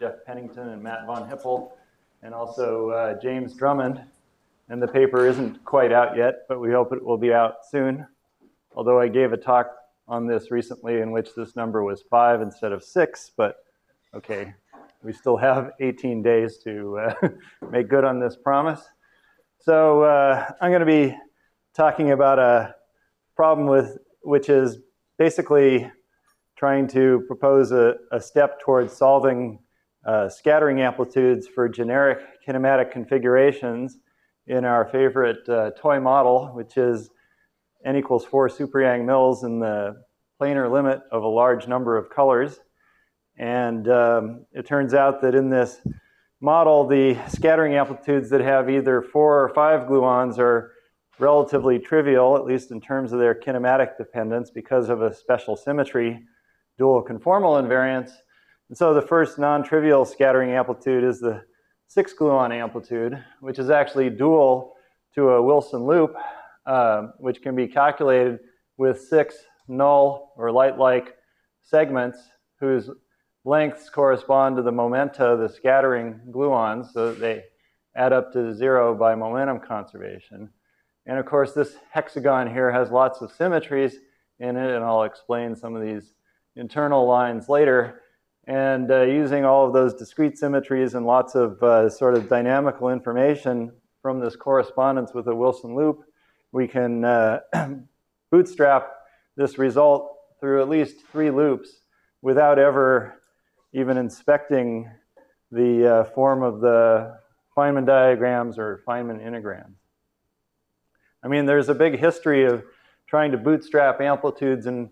Jeff Pennington and Matt Von Hippel, and also James Drummond. And the paper isn't quite out yet, but we hope it will be out soon. Although I gave a talk on this recently in which this number was 5 instead of 6, but okay, we still have 18 days to make good on this promise. So I'm going to be talking about a problem which is basically trying to propose a step towards solving scattering amplitudes for generic kinematic configurations in our favorite toy model, which is n equals 4 super Yang-Mills in the planar limit of a large number of colors. And it turns out that in this model, the scattering amplitudes that have either 4 or 5 gluons are relatively trivial, at least in terms of their kinematic dependence, because of a special symmetry, dual conformal invariance. And so the first non-trivial scattering amplitude is the 6 gluon amplitude, which is actually dual to a Wilson loop, which can be calculated with 6 null or light-like segments whose lengths correspond to the momenta of the scattering gluons, so that they add up to 0 by momentum conservation. And of course, this hexagon here has lots of symmetries in it, and I'll explain some of these internal lines later. And using all of those discrete symmetries and lots of sort of dynamical information from this correspondence with a Wilson loop, we can bootstrap this result through at least 3 loops without ever even inspecting the form of the Feynman diagrams or Feynman integrams. I mean, there's a big history of trying to bootstrap amplitudes in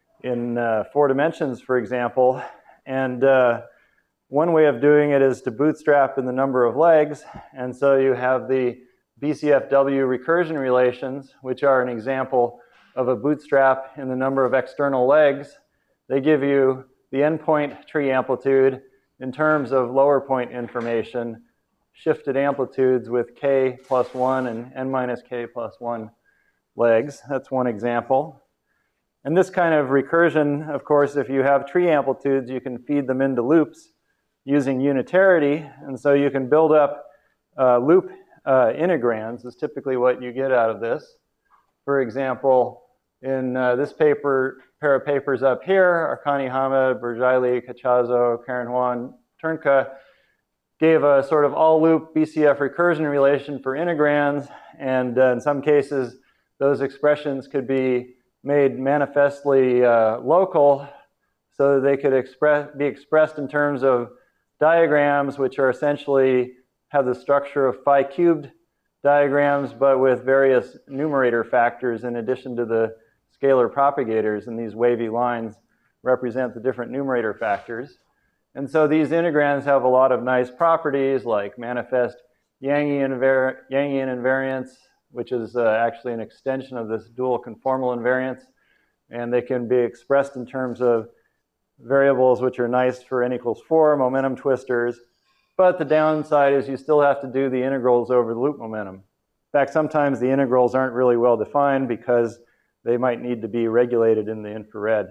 4 dimensions, for example. And one way of doing it is to bootstrap in the number of legs. And so you have the BCFW recursion relations, which are an example of a bootstrap in the number of external legs. They give you the endpoint tree amplitude in terms of lower point information, shifted amplitudes with k plus 1 and n minus k plus 1 legs. That's one example. And this kind of recursion, of course, if you have tree amplitudes, you can feed them into loops using unitarity. And so you can build up loop integrands is typically what you get out of this. For example, in this pair of papers up here, Arkani Hamed, Burjaili, Cachazo, Karen Juan, Turnka gave a sort of all-loop BCF recursion relation for integrands. And in some cases, those expressions could be made manifestly local so that they could be expressed in terms of diagrams which are essentially have the structure of phi cubed diagrams, but with various numerator factors in addition to the scalar propagators, and these wavy lines represent the different numerator factors. And so these integrands have a lot of nice properties like manifest Yangian invariance, which is actually an extension of this dual conformal invariance. And they can be expressed in terms of variables which are nice for n equals 4 momentum twisters. But the downside is you still have to do the integrals over the loop momentum. In fact, sometimes the integrals aren't really well defined because they might need to be regulated in the infrared.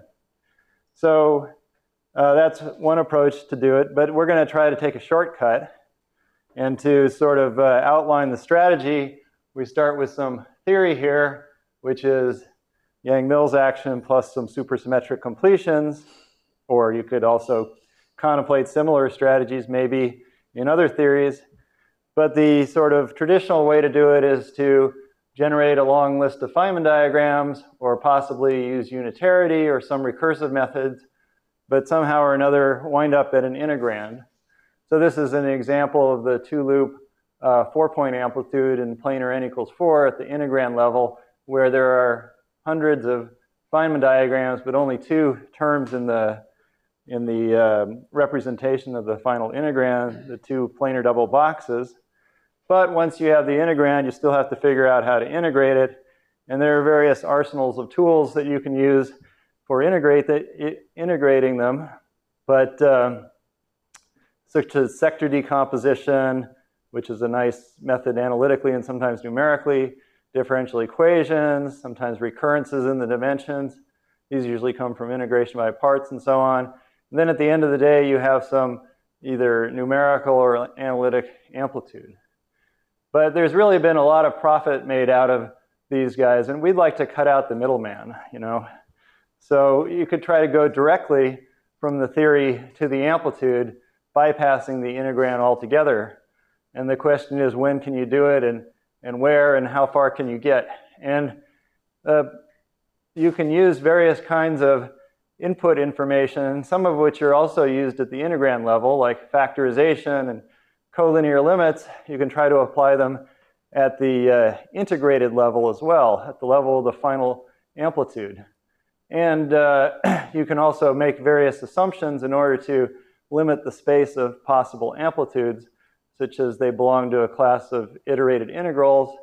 So that's one approach to do it. But we're going to try to take a shortcut. And to sort of outline the strategy, we start with some theory here, which is Yang-Mills action plus some supersymmetric completions. Or you could also contemplate similar strategies maybe in other theories. But the sort of traditional way to do it is to generate a long list of Feynman diagrams, or possibly use unitarity or some recursive methods, but somehow or another wind up at an integrand. So this is an example of the 2-loop 4-point amplitude in planar n equals 4 at the integrand level, where there are hundreds of Feynman diagrams, but only 2 terms in the representation of the final integrand, the 2 planar double boxes. But once you have the integrand, you still have to figure out how to integrate it. And there are various arsenals of tools that you can use for integrating them. But such as sector decomposition, which is a nice method analytically and sometimes numerically, differential equations, sometimes recurrences in the dimensions. These usually come from integration by parts and so on. And then at the end of the day, you have some either numerical or analytic amplitude. But there's really been a lot of profit made out of these guys, and we'd like to cut out the middleman, you know. So you could try to go directly from the theory to the amplitude, bypassing the integrand altogether. And the question is, when can you do it, and where, and how far can you get? And you can use various kinds of input information, some of which are also used at the integrand level, like factorization and collinear limits. You can try to apply them at the integrated level as well, at the level of the final amplitude. And you can also make various assumptions in order to limit the space of possible amplitudes, such as they belong to a class of iterated integrals.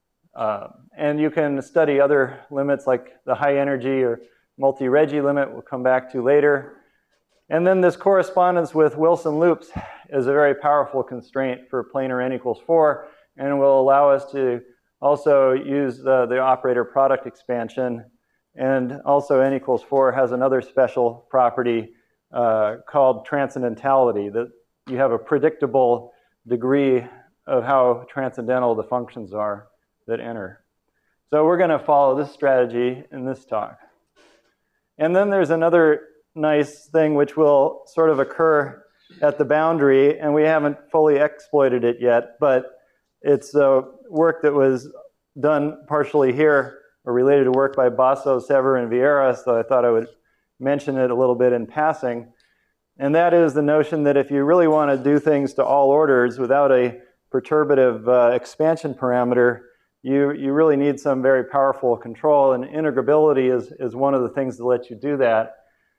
And you can study other limits like the high energy or multi-Regge limit we'll come back to later. And then this correspondence with Wilson loops is a very powerful constraint for planar n equals 4, and will allow us to also use the operator product expansion. And also n equals 4 has another special property called transcendentality, that you have a predictable degree of how transcendental the functions are that enter. So we're going to follow this strategy in this talk. And then there's another nice thing which will sort of occur at the boundary, and we haven't fully exploited it yet, but it's work that was done partially here, or related to work by Basso, Sever, and Vieira, so I thought I would mention it a little bit in passing. And that is the notion that if you really want to do things to all orders without a perturbative expansion parameter, you really need some very powerful control, and integrability is one of the things that lets you do that.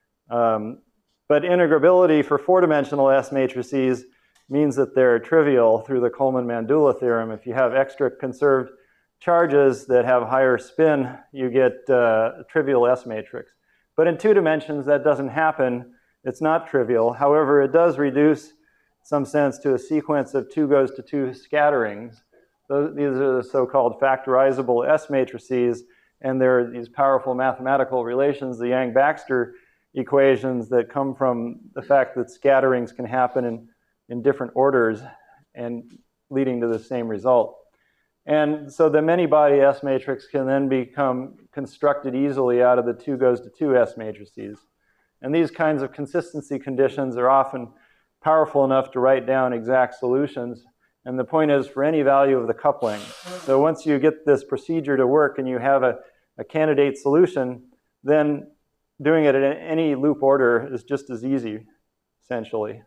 But integrability for four-dimensional S matrices means that they're trivial through the Coleman-Mandula theorem. If you have extra conserved charges that have higher spin, you get a trivial S matrix. But in 2 dimensions, that doesn't happen. It's not trivial. However, it does reduce, in some sense, to a sequence of 2 goes to 2 scatterings. These are the so-called factorizable S matrices, and there are these powerful mathematical relations, the Yang-Baxter equations, that come from the fact that scatterings can happen in different orders and leading to the same result. And so the many-body S matrix can then become constructed easily out of the 2 goes to 2 S matrices. And these kinds of consistency conditions are often powerful enough to write down exact solutions. And the point is, for any value of the coupling. So once you get this procedure to work and you have a candidate solution, then doing it at any loop order is just as easy, essentially.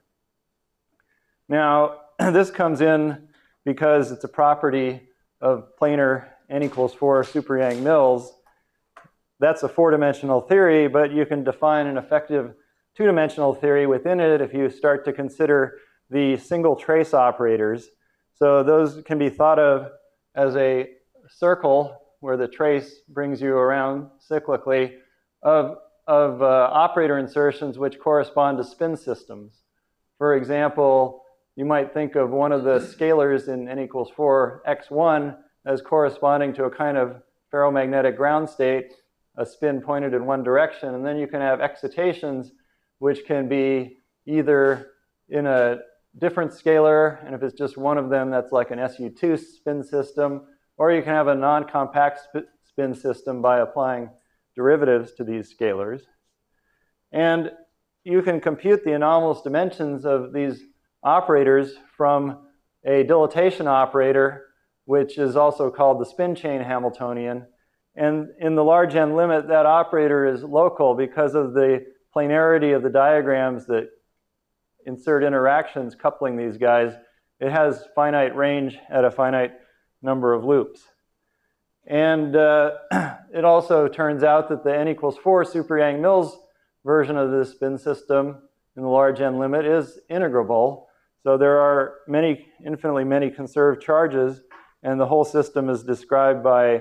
Now, this comes in because it's a property of planar n equals 4 super Yang-Mills. That's a 4-dimensional theory, but you can define an effective 2-dimensional theory within it if you start to consider the single trace operators. So those can be thought of as a circle where the trace brings you around cyclically of operator insertions which correspond to spin systems. For example, you might think of one of the scalars in n equals 4, x1, as corresponding to a kind of ferromagnetic ground state, a spin pointed in one direction. And then you can have excitations which can be either in a different scalar, and if it's just one of them, that's like an SU2 spin system, or you can have a non-compact spin system by applying derivatives to these scalars. And you can compute the anomalous dimensions of these operators from a dilatation operator, which is also called the spin chain Hamiltonian. And in the large n limit, that operator is local because of the planarity of the diagrams that insert interactions coupling these guys. It has finite range at a finite number of loops. And it also turns out that the n equals 4 super Yang-Mills version of this spin system in the large n limit is integrable. So there are infinitely many conserved charges, and the whole system is described by,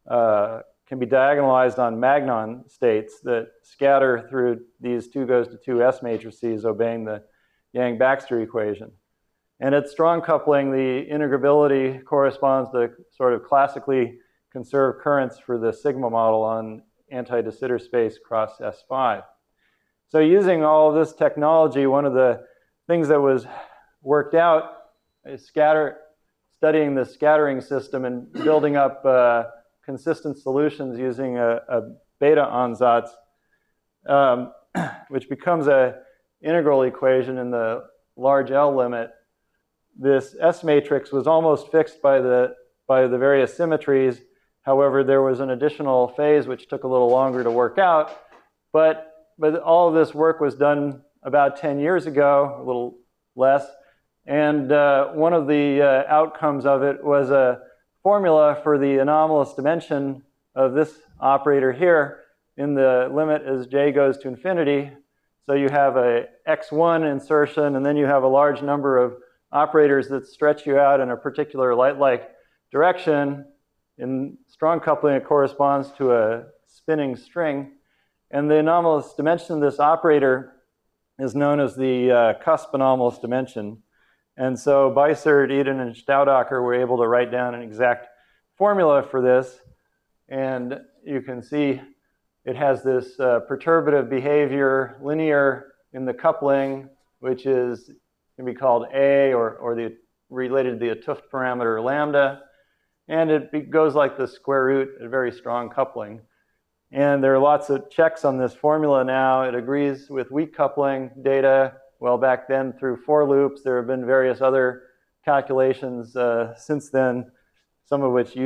can be diagonalized on Magnon states that scatter through these 2 goes to 2 S matrices obeying the Yang-Baxter equation. And at strong coupling, the integrability corresponds to sort of classically conserved currents for the sigma model on anti-de Sitter space cross S5. So using all of this technology, one of the things that was worked out is studying the scattering system and building up consistent solutions using a beta ansatz, which becomes an integral equation in the large L limit. This S matrix was almost fixed by the various symmetries. However, there was an additional phase which took a little longer to work out. But all of this work was done about 10 years ago, a little less. And one of the outcomes of it was a formula for the anomalous dimension of this operator here in the limit as j goes to infinity. So you have a x1 insertion, and then you have a large number of operators that stretch you out in a particular light-like direction. In strong coupling, it corresponds to a spinning string. And the anomalous dimension of this operator is known as the cusp anomalous dimension. And so Beissert, Eden, and Staudacher were able to write down an exact formula for this. And you can see it has this perturbative behavior, linear in the coupling, which can be called A or related to the 't Hooft parameter lambda. And it goes like the square root at very strong coupling. And there are lots of checks on this formula now. It agrees with weak coupling data. Well, back then through for loops, there have been various other calculations since then, some of which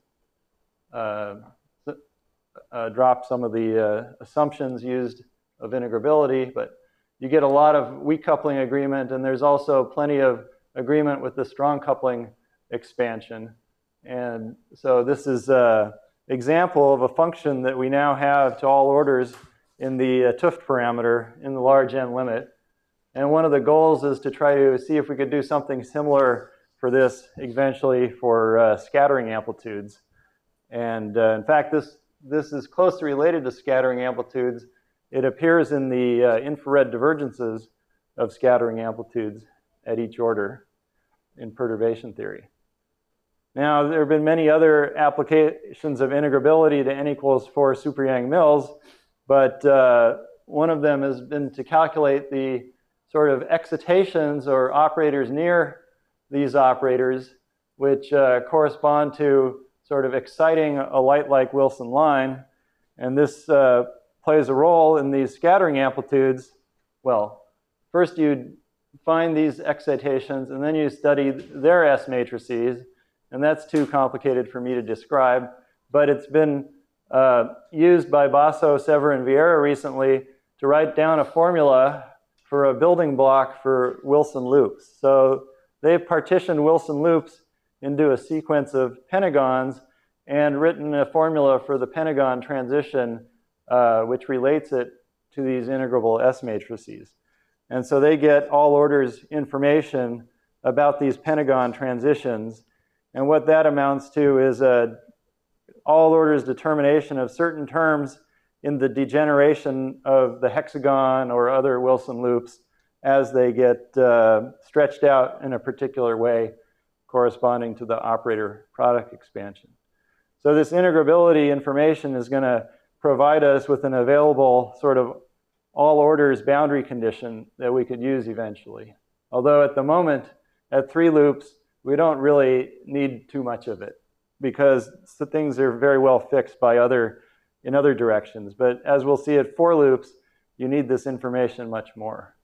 drop some of the assumptions used of integrability. But you get a lot of weak coupling agreement, and there's also plenty of agreement with the strong coupling expansion. And so this is an example of a function that we now have to all orders in the 't Hooft parameter in the large N limit. And one of the goals is to try to see if we could do something similar for this eventually for scattering amplitudes. And in fact, this is closely related to scattering amplitudes. It appears in the infrared divergences of scattering amplitudes at each order in perturbation theory. Now, there have been many other applications of integrability to n equals 4 super Yang-Mills, but one of them has been to calculate the sort of excitations or operators near these operators, which correspond to sort of exciting a light-like Wilson line. And this plays a role in these scattering amplitudes. Well, first you find these excitations, and then you study their S matrices. And that's too complicated for me to describe. But it's been used by Basso, Sever, and Vieira recently to write down a formula for a building block for Wilson loops. So they've partitioned Wilson loops into a sequence of pentagons and written a formula for the pentagon transition, which relates it to these integrable S matrices. And so they get all orders information about these pentagon transitions. And what that amounts to is all orders determination of certain terms in the degeneration of the hexagon or other Wilson loops as they get stretched out in a particular way corresponding to the operator product expansion. So this integrability information is going to provide us with an available sort of all orders boundary condition that we could use eventually. Although at the moment, at 3 loops, we don't really need too much of it because things are very well fixed by in other directions. But as we'll see at 4 loops, you need this information much more.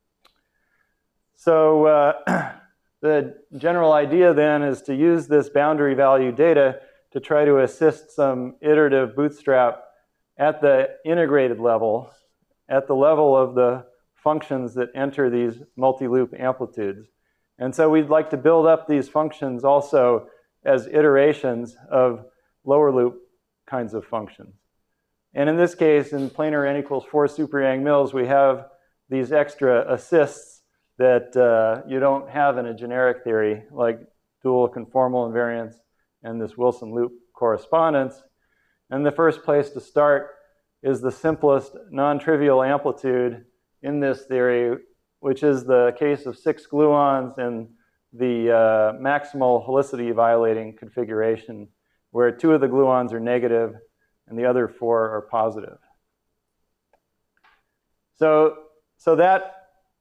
So the general idea then is to use this boundary value data to try to assist some iterative bootstrap at the integrated level, at the level of the functions that enter these multi-loop amplitudes. And so we'd like to build up these functions also as iterations of lower loop kinds of functions. And in this case, in planar n equals 4 super Yang-Mills, we have these extra assists that you don't have in a generic theory, like dual conformal invariance and this Wilson loop correspondence. And the first place to start is the simplest non-trivial amplitude in this theory, which is the case of 6 gluons in the maximal helicity violating configuration, where 2 of the gluons are negative and the other 4 are positive. So that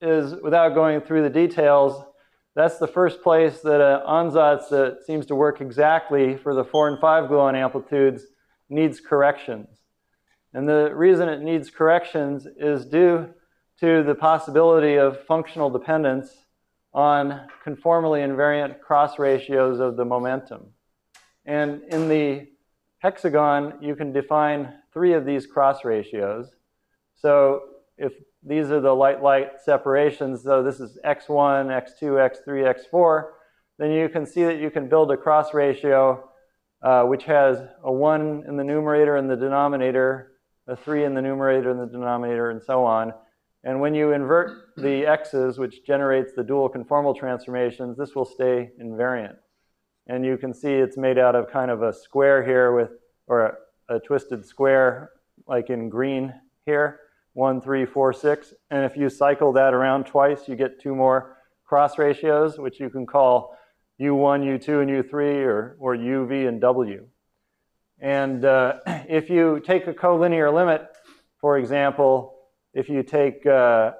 is, without going through the details, that's the first place that an ansatz that seems to work exactly for the 4 and 5 gluon amplitudes needs corrections. And the reason it needs corrections is due to the possibility of functional dependence on conformally invariant cross ratios of the momentum. And in the hexagon, you can define 3 of these cross ratios. So if these are the light-light separations, so this is x1, x2, x3, x4, then you can see that you can build a cross ratio which has a 1 in the numerator and the denominator, a 3 in the numerator and the denominator, and so on. And when you invert the x's, which generates the dual conformal transformations, this will stay invariant. And you can see it's made out of kind of a square here with, or a twisted square like in green here, 1, 3, 4, 6. And if you cycle that around twice, you get 2 more cross ratios, which you can call U1, U2, and U3, or UV and W. And if you take a collinear limit, for example, if you take 2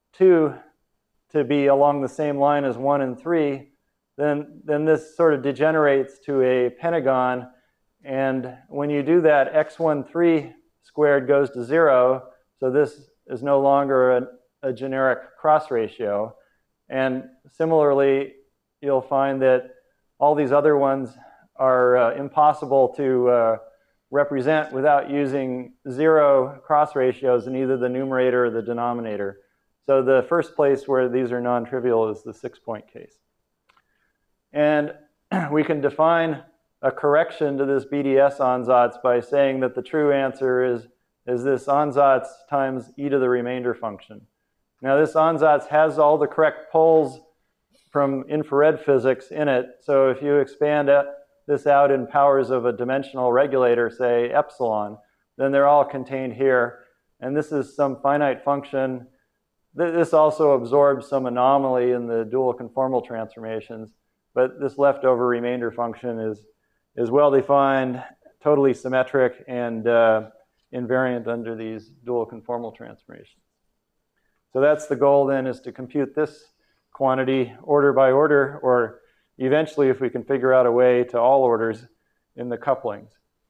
to be along the same line as 1 and 3, then this sort of degenerates to a pentagon. And when you do that, x13 squared goes to 0. So this is no longer a generic cross ratio. And similarly, you'll find that all these other ones are impossible to represent without using 0 cross ratios in either the numerator or the denominator. So the first place where these are non-trivial is the 6-point case. And we can define a correction to this BDS ansatz by saying that the true answer is this ansatz times e to the remainder function. Now this ansatz has all the correct poles from infrared physics in it. So if you expand this out in powers of a dimensional regulator, say epsilon, then they're all contained here. And this is some finite function. This also absorbs some anomaly in the dual conformal transformations. But this leftover remainder function is well-defined, totally symmetric, and invariant under these dual conformal transformations. So that's the goal then, is to compute this quantity order by order, or eventually if we can figure out a way to all orders in the couplings.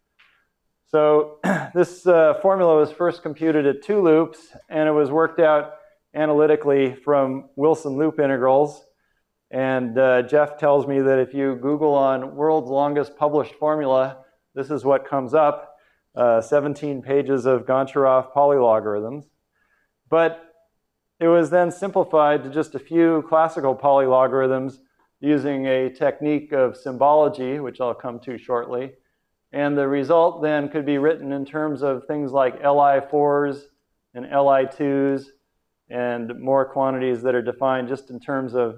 So this formula was first computed at 2 loops, and it was worked out analytically from Wilson loop integrals. And Jeff tells me that if you Google on world's longest published formula, this is what comes up, 17 pages of Goncharov polylogarithms. But it was then simplified to just a few classical polylogarithms using a technique of symbology, which I'll come to shortly. And the result then could be written in terms of things like Li4s and Li2s and more quantities that are defined just in terms of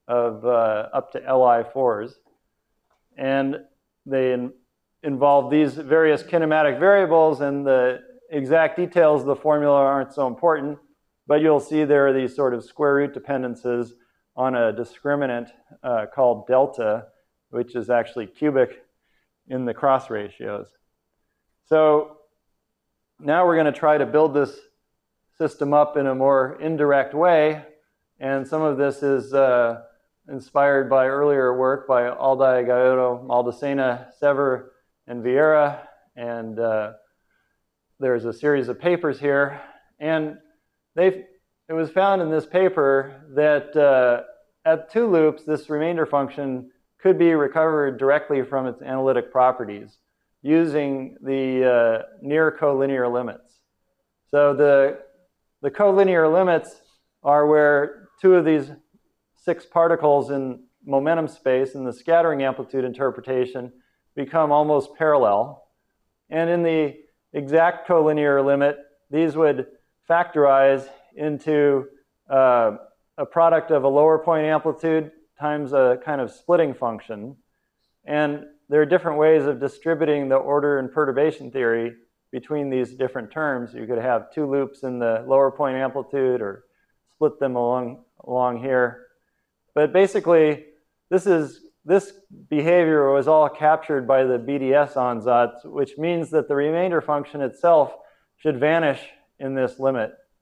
up to Li4s. And they involve these various kinematic variables, and the exact details of the formula aren't so important, but you'll see there are these sort of square root dependencies on a discriminant called delta, which is actually cubic in the cross ratios. So now we're going to try to build this system up in a more indirect way, and some of this is inspired by earlier work by Alday, Gallardo, Maldacena, Sever, and Vieira, and there's a series of papers here, and it was found in this paper that at 2 loops, this remainder function could be recovered directly from its analytic properties using the near collinear limits. So the collinear limits are where 2 of these 6 particles in momentum space in the scattering amplitude interpretation become almost parallel. And in the exact collinear limit, these would factorize into a product of a lower point amplitude times a kind of splitting function. And there are different ways of distributing the order and perturbation theory between these different terms. You could have 2 loops in the lower point amplitude or split them along here. But basically, this behavior was all captured by the BDS ansatz, which means that the remainder function itself should vanish in this limit.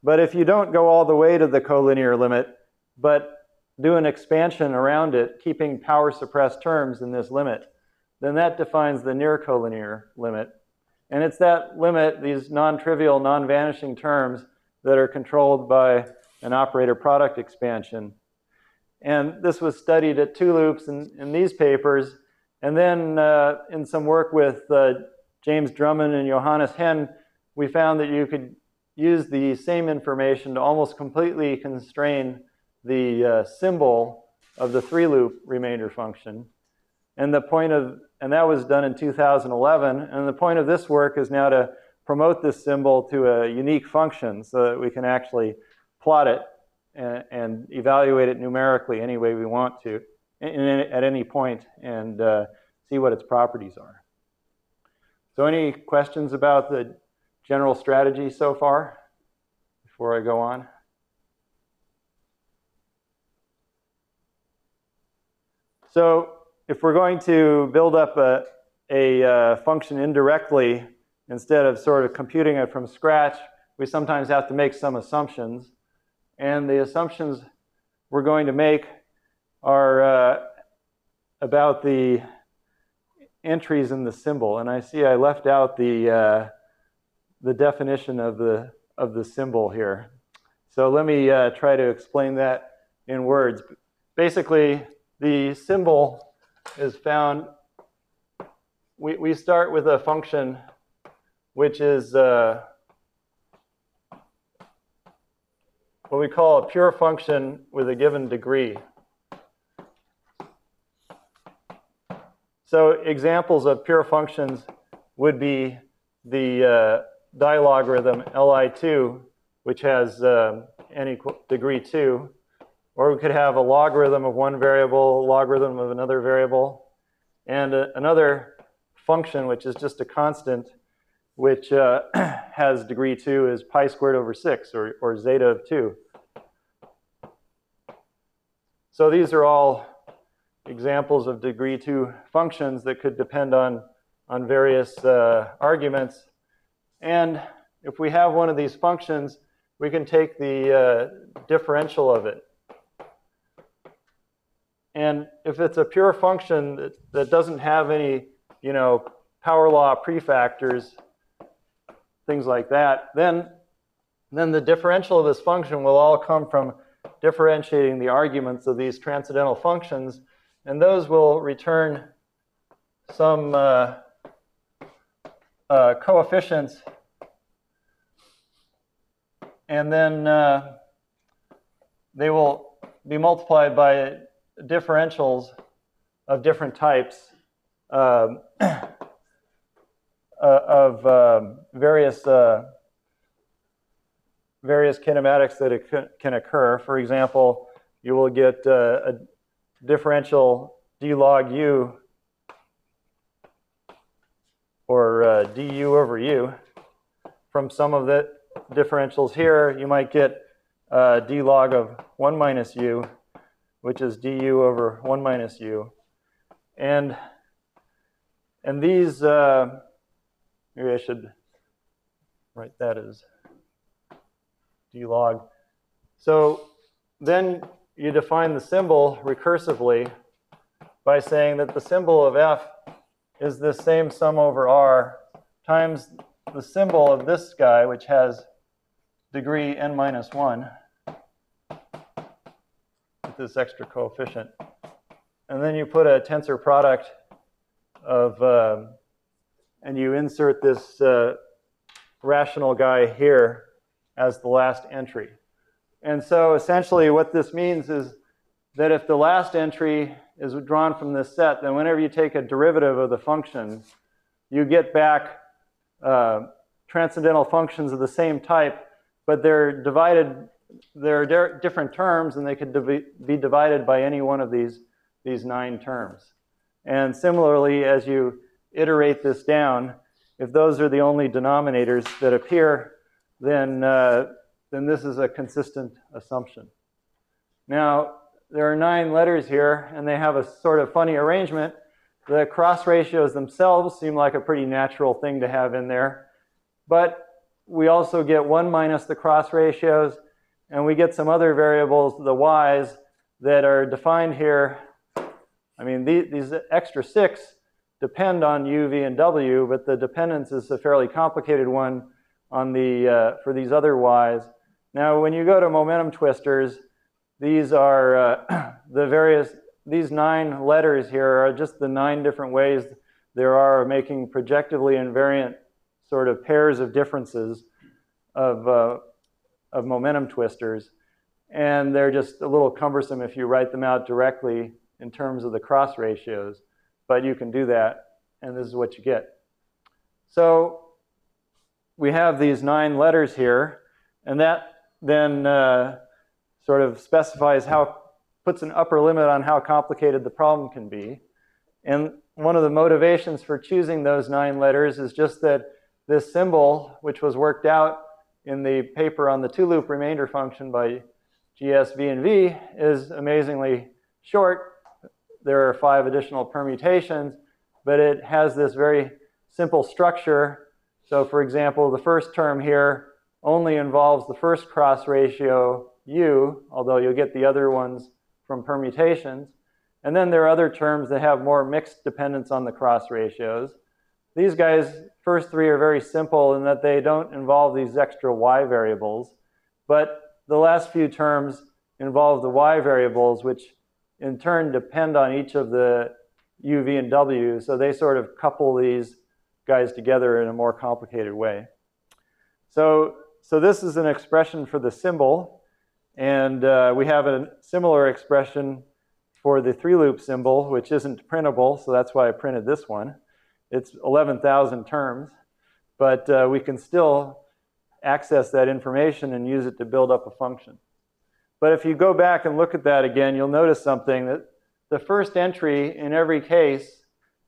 But if you don't go all the way to the collinear limit, but do an expansion around it, keeping power suppressed terms in this limit, then that defines the near collinear limit. And it's that limit, these non-trivial, non-vanishing terms, that are controlled by an operator product expansion. And this was studied at 2 loops in these papers. And then in some work with James Drummond and Johannes Henn, we found that you could use the same information to almost completely constrain the symbol of the 3-loop remainder function. And that was done in 2011. And the point of this work is now to promote this symbol to a unique function so that we can actually plot it and evaluate it numerically any way we want to at any point and see what its properties are. So any questions about the general strategy so far before I go on? So if we're going to build up a function indirectly, instead of sort of computing it from scratch, we sometimes have to make some assumptions. And the assumptions we're going to make are about the entries in the symbol. And I see I left out the definition of the symbol here. So let me try to explain that in words. Basically, the symbol is found, we start with a function which is what we call a pure function with a given degree. So examples of pure functions would be the dilogarithm Li2, which has n equal degree 2. Or we could have a logarithm of one variable, logarithm of another variable, and another function which is just a constant, which has degree 2 is pi squared over 6, or zeta of 2. So these are all examples of degree 2 functions that could depend on various arguments. And if we have one of these functions, we can take the differential of it. And if it's a pure function that doesn't have any, power law prefactors, things like that, then the differential of this function will all come from differentiating the arguments of these transcendental functions, and those will return some coefficients, and then they will be multiplied by differentials of different types of various kinematics that can occur. For example, you will get a differential d log u, or du over u. From some of the differentials here, you might get d log of 1 minus u, which is du over 1 minus u. And these, maybe I should write that as d log. So then you define the symbol recursively by saying that the symbol of f is the same sum over r times the symbol of this guy, which has degree n minus 1, with this extra coefficient. And then you put a tensor product of, and you insert this rational guy here as the last entry. And so essentially what this means is that if the last entry is drawn from this set, then whenever you take a derivative of the function, you get back transcendental functions of the same type, but they're divided, they're different terms, and they could be divided by any one of these 9 terms. And similarly, as you iterate this down, if those are the only denominators that appear, then this is a consistent assumption. Now, there are 9 letters here, and they have a sort of funny arrangement. The cross ratios themselves seem like a pretty natural thing to have in there. But we also get 1 minus the cross ratios, and we get some other variables, the y's, that are defined here. I mean, these extra 6 depend on u, v, and w, but the dependence is a fairly complicated one on for these other y's. Now, when you go to momentum twisters, these are these 9 letters here are just the 9 different ways there are of making projectively invariant sort of pairs of differences of momentum twisters. And they're just a little cumbersome if you write them out directly in terms of the cross ratios. But you can do that, and this is what you get. So we have these 9 letters here, and that then sort of specifies puts an upper limit on how complicated the problem can be. And one of the motivations for choosing those 9 letters is just that this symbol, which was worked out in the paper on the 2-loop remainder function by GS, V, and V, is amazingly short. There are 5 additional permutations, but it has this very simple structure. So for example, the first term here only involves the first cross ratio u, although you'll get the other ones from permutations. And then there are other terms that have more mixed dependence on the cross ratios. These guys, first 3 are very simple in that they don't involve these extra y variables. But the last few terms involve the y variables, which in turn depend on each of the u, v, and w. So they sort of couple these guys together in a more complicated way. So this is an expression for the symbol. And we have a similar expression for the 3-loop symbol, which isn't printable. So that's why I printed this one. It's 11,000 terms. But we can still access that information and use it to build up a function. But if you go back and look at that again, you'll notice something, that the first entry in every case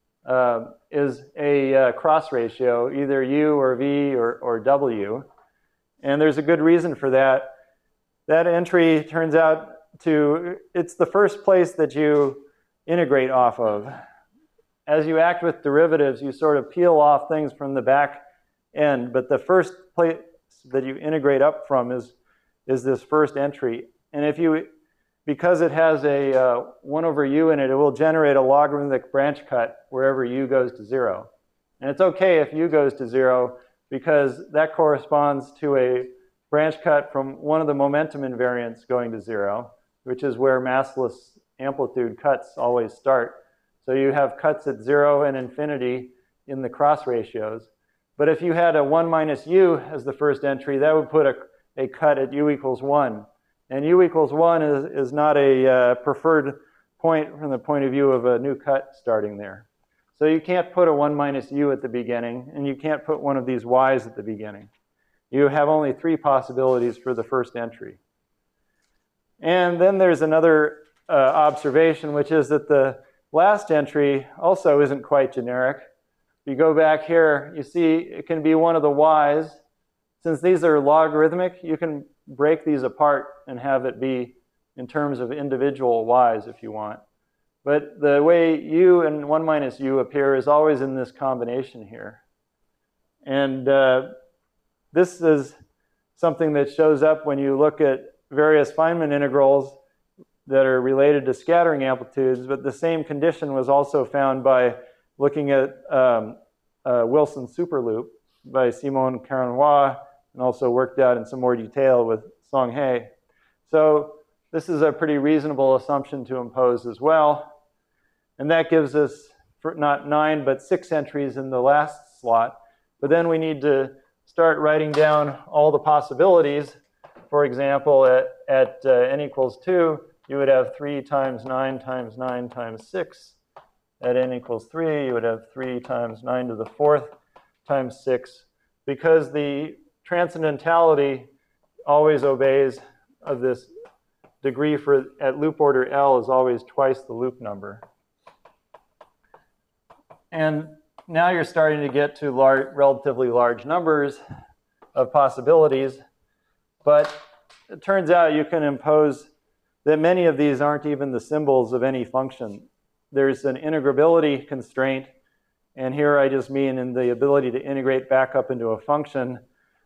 is a cross ratio, either u or v or w. And there's a good reason for that. That entry turns out it's the first place that you integrate off of. As you act with derivatives, you sort of peel off things from the back end, but the first place that you integrate up from is this first entry. And because it has a 1 over u in it, it will generate a logarithmic branch cut wherever u goes to 0. And it's okay if u goes to 0, because that corresponds to a branch cut from one of the momentum invariants going to 0, which is where massless amplitude cuts always start. So you have cuts at 0 and infinity in the cross ratios. But if you had a 1 minus u as the first entry, that would put a cut at u equals 1. And u equals 1 is not a preferred point from the point of view of a new cut starting there. So you can't put a 1 minus u at the beginning, and you can't put one of these y's at the beginning. You have only 3 possibilities for the first entry. And then there's another observation, which is that the last entry also isn't quite generic. If you go back here, you see it can be one of the y's. Since these are logarithmic, you can break these apart and have it be in terms of individual y's if you want. But the way u and 1 minus u appear is always in this combination here. And this is something that shows up when you look at various Feynman integrals that are related to scattering amplitudes, but the same condition was also found by looking at Wilson superloop by Simon Caronnois, and also worked out in some more detail with Song He. So this is a pretty reasonable assumption to impose as well. And that gives us not 9, but 6 entries in the last slot. But then we need to start writing down all the possibilities. For example, at n equals 2, you would have 3 times 9 times 9 times 6. At n equals 3, you would have 3 times 9 to the 4th times 6, because the transcendentality always obeys of this degree at loop order L is always twice the loop number. And now you're starting to get to relatively large numbers of possibilities, but it turns out you can impose that many of these aren't even the symbols of any function. There's an integrability constraint, and here I just mean in the ability to integrate back up into a function,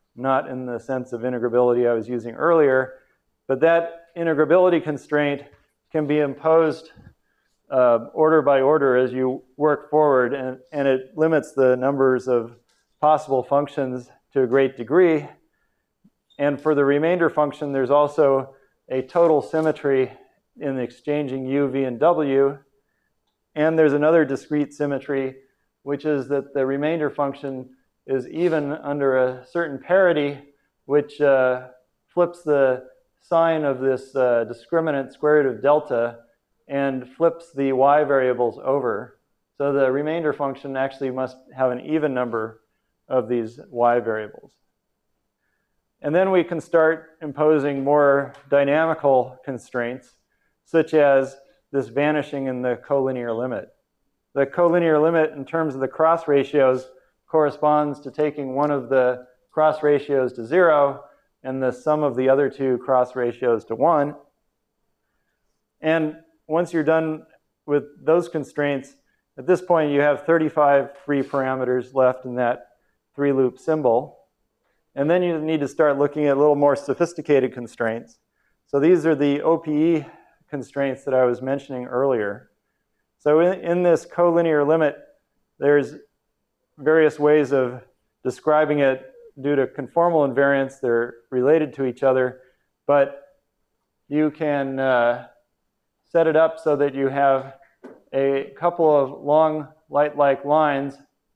not in the sense of integrability I was using earlier, but that integrability constraint can be imposed order by order as you work forward, and it limits the numbers of possible functions to a great degree. And for the remainder function, there's also a total symmetry in exchanging u, v, and w. And there's another discrete symmetry, which is that the remainder function is even under a certain parity, which flips the sign of this discriminant square root of delta and flips the y variables over. So the remainder function actually must have an even number of these y variables. And then we can start imposing more dynamical constraints, such as this vanishing in the collinear limit. The collinear limit in terms of the cross ratios corresponds to taking one of the cross ratios to 0 and the sum of the other two cross ratios to 1. And once you're done with those constraints, at this point you have 35 free parameters left in that 3-loop symbol. And then you need to start looking at a little more sophisticated constraints. So these are the OPE constraints that I was mentioning earlier. So in this collinear limit, there's various ways of describing it due to conformal invariance. They're related to each other, but you can set it up so that you have a couple of long light-like lines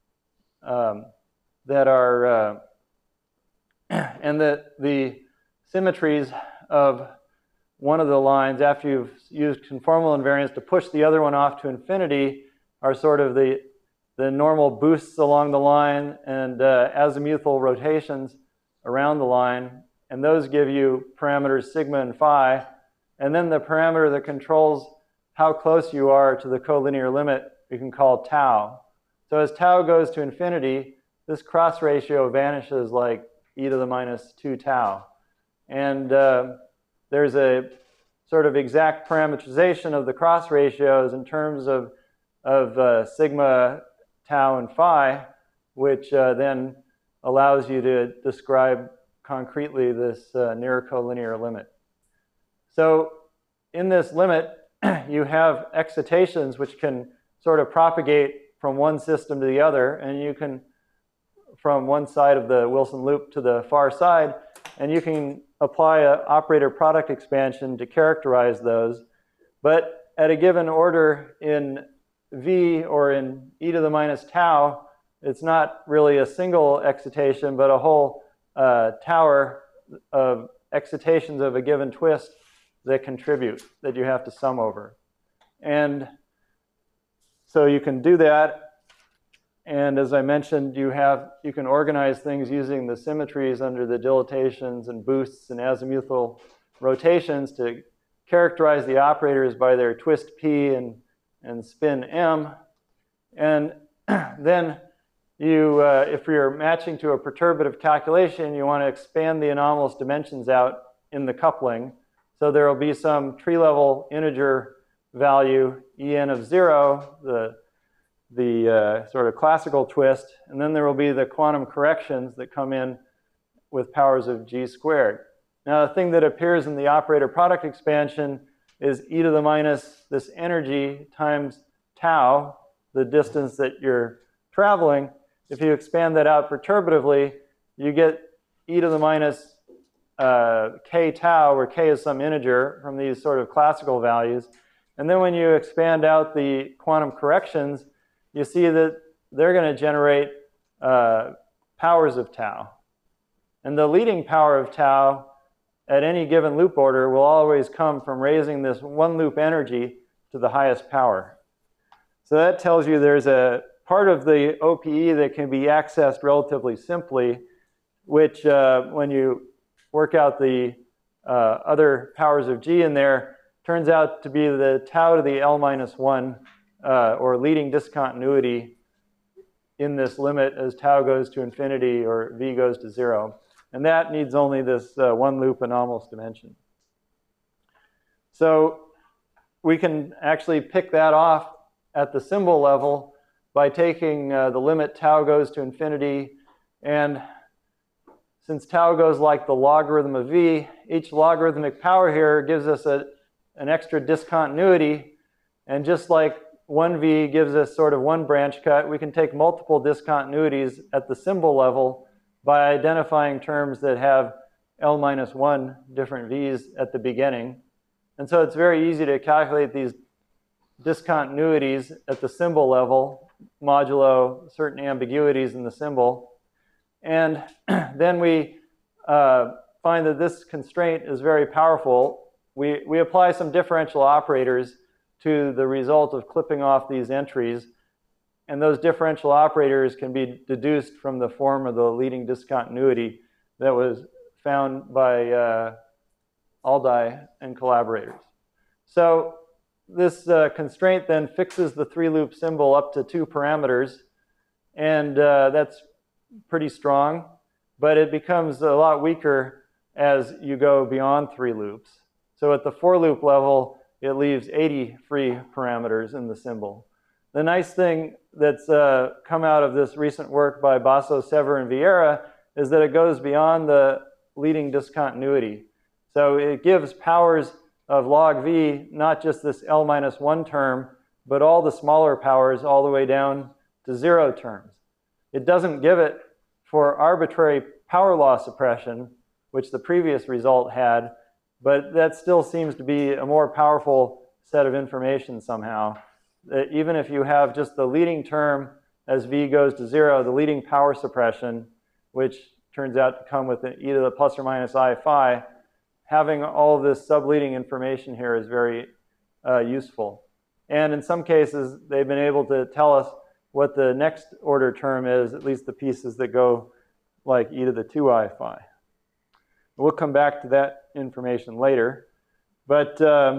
that are, and that the symmetries of one of the lines, after you've used conformal invariance to push the other one off to infinity, are sort of the normal boosts along the line and azimuthal rotations around the line. And those give you parameters sigma and phi. And then the parameter that controls how close you are to the collinear limit, you can call tau. So as tau goes to infinity, this cross ratio vanishes like e to the minus 2 tau. And there's a sort of exact parameterization of the cross ratios in terms of sigma, tau, and phi, which then allows you to describe concretely this near collinear limit. So in this limit, you have excitations which can sort of propagate from one system to the other, and you can, from one side of the Wilson loop to the far side, and you can apply an operator product expansion to characterize those. But at a given order in V or in e to the minus tau, it's not really a single excitation, but a whole tower of excitations of a given twist that contribute, that you have to sum over. And so you can do that. And as I mentioned, you can organize things using the symmetries under the dilatations and boosts and azimuthal rotations to characterize the operators by their twist P and spin M. And then you, if you're matching to a perturbative calculation, you want to expand the anomalous dimensions out in the coupling. So there will be some tree-level integer value, En of 0, the sort of classical twist, and then there will be the quantum corrections that come in with powers of g squared. Now, the thing that appears in the operator product expansion is e to the minus this energy times tau, the distance that you're traveling. If you expand that out perturbatively, you get e to the minus k tau, where k is some integer from these sort of classical values. And then when you expand out the quantum corrections, you see that they're going to generate powers of tau. And the leading power of tau at any given loop order will always come from raising this one loop energy to the highest power. So that tells you there's a part of the OPE that can be accessed relatively simply, which when you work out the other powers of g in there, turns out to be the tau to the L minus 1 or leading discontinuity in this limit as tau goes to infinity or v goes to 0. And that needs only this one loop anomalous dimension. So we can actually pick that off at the symbol level by taking the limit tau goes to infinity and since tau goes like the logarithm of v, each logarithmic power here gives us an extra discontinuity. And just like 1v gives us sort of one branch cut, we can take multiple discontinuities at the symbol level by identifying terms that have L-1 different v's at the beginning. And so it's very easy to calculate these discontinuities at the symbol level, modulo certain ambiguities in the symbol. And then we find that this constraint is very powerful. We apply some differential operators to the result of clipping off these entries. And those differential operators can be deduced from the form of the leading discontinuity that was found by Aldai and collaborators. So this constraint then fixes the three-loop symbol up to 2 parameters. And that's pretty strong. But it becomes a lot weaker as you go beyond 3 loops. So at the 4-loop level, it leaves 80 free parameters in the symbol. The nice thing that's come out of this recent work by Basso, Sever, and Vieira is that it goes beyond the leading discontinuity. So it gives powers of log v, not just this L-1 term, but all the smaller powers all the way down to 0 terms. It doesn't give it for arbitrary power law suppression, which the previous result had, but that still seems to be a more powerful set of information somehow. That even if you have just the leading term as v goes to 0, the leading power suppression, which turns out to come with e to the plus or minus I phi, having all of this subleading information here is very useful. And in some cases, they've been able to tell us what the next order term is, at least the pieces that go like e to the 2I phi. We'll come back to that information later. But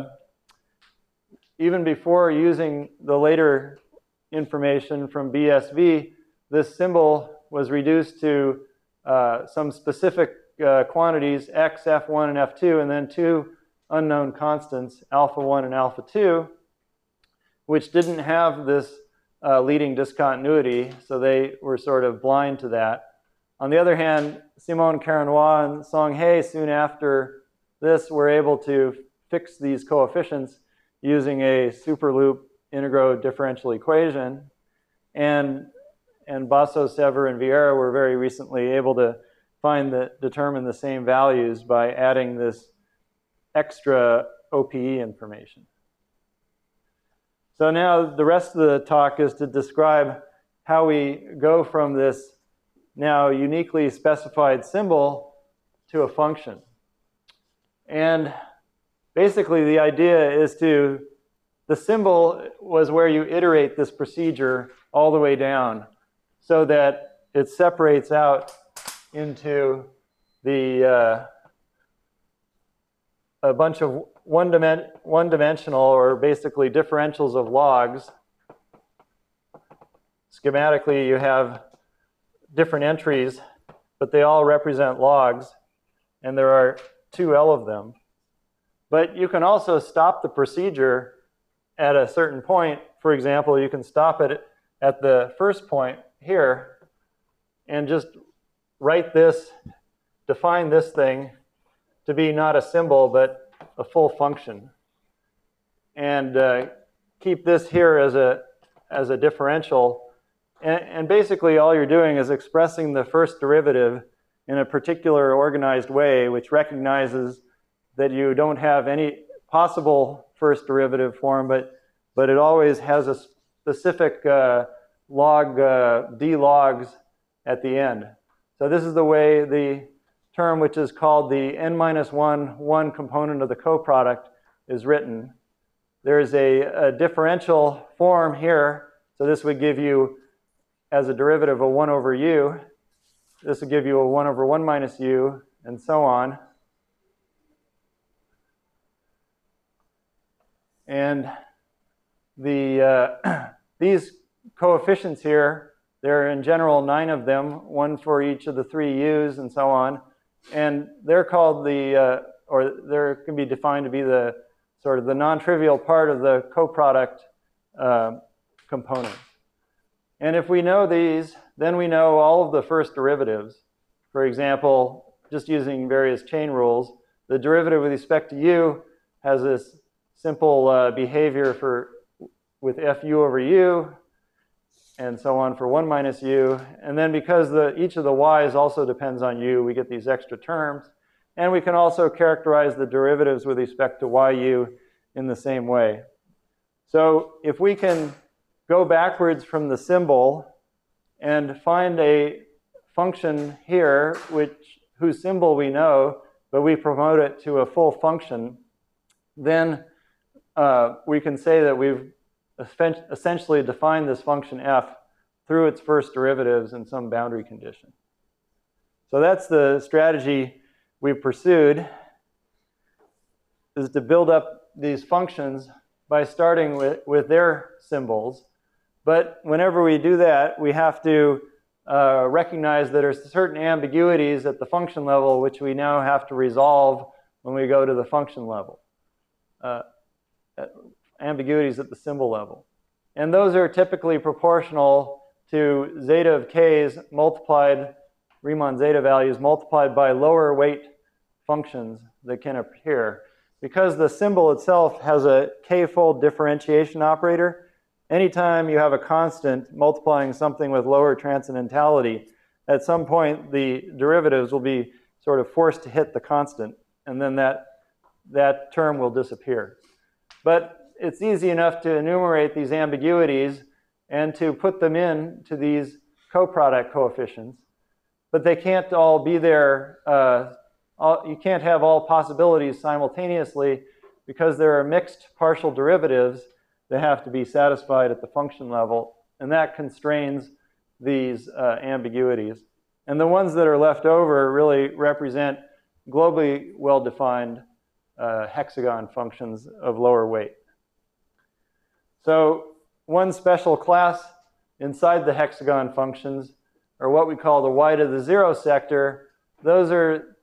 even before using the later information from BSV, this symbol was reduced to some specific quantities, x, f1, and f2, and then 2 unknown constants, alpha 1 and alpha 2, which didn't have this leading discontinuity, so they were sort of blind to that. On the other hand, Simon Caranois and Song He, soon after this, were able to fix these coefficients using a superloop integral differential equation. And Basso, Sever, and Vieira were very recently able to determine the same values by adding this extra OPE information. So now the rest of the talk is to describe how we go from this now uniquely specified symbol to a function. And basically the idea is the symbol was where you iterate this procedure all the way down so that it separates out into a bunch of one-dimensional or basically differentials of logs. Schematically, you have different entries, but they all represent logs, and there are 2L of them. But you can also stop the procedure at a certain point. For example, you can stop it at the first point here and just write this, define this thing to be not a symbol, but a full function. And keep this here as a differential. And basically all you're doing is expressing the first derivative in a particular organized way, which recognizes that you don't have any possible first derivative form, but it always has a specific log, d logs at the end. So this is the way the term which is called the n-1 component of the coproduct is written. There's a differential form here. So this would give you, as a derivative, a 1 over u. This would give you a 1 over 1 minus u, and so on. And these coefficients here, there are in general 9 of them, 1 for each of the 3 u's, and so on. And they're called or they can be defined to be the sort of the non-trivial part of the coproduct component. And if we know these, then we know all of the first derivatives. For example, just using various chain rules, the derivative with respect to u has this simple behavior with fu over u, and so on for 1 minus u. And then because each of the y's also depends on u, we get these extra terms. And we can also characterize the derivatives with respect to yu in the same way. So if we can go backwards from the symbol and find a function here whose symbol we know, but we promote it to a full function, then we can say that we've essentially defined this function f through its first derivatives in some boundary condition. So that's the strategy we've pursued, is to build up these functions by starting with their symbols. But whenever we do that, we have to recognize that there's certain ambiguities at the function level which we now have to resolve when we go to the function level. Ambiguities at the symbol level. And those are typically proportional to zeta of k's multiplied, Riemann zeta values multiplied by lower weight functions that can appear. Because the symbol itself has a k-fold differentiation operator, anytime you have a constant multiplying something with lower transcendentality, at some point the derivatives will be sort of forced to hit the constant, and then that term will disappear. But it's easy enough to enumerate these ambiguities and to put them into these coproduct coefficients, but they can't all be there. You can't have all possibilities simultaneously because there are mixed partial derivatives that have to be satisfied at the function level, and that constrains these ambiguities. And the ones that are left over really represent globally well-defined hexagon functions of lower weight. So one special class inside the hexagon functions are what we call the y to the 0 sector. Those are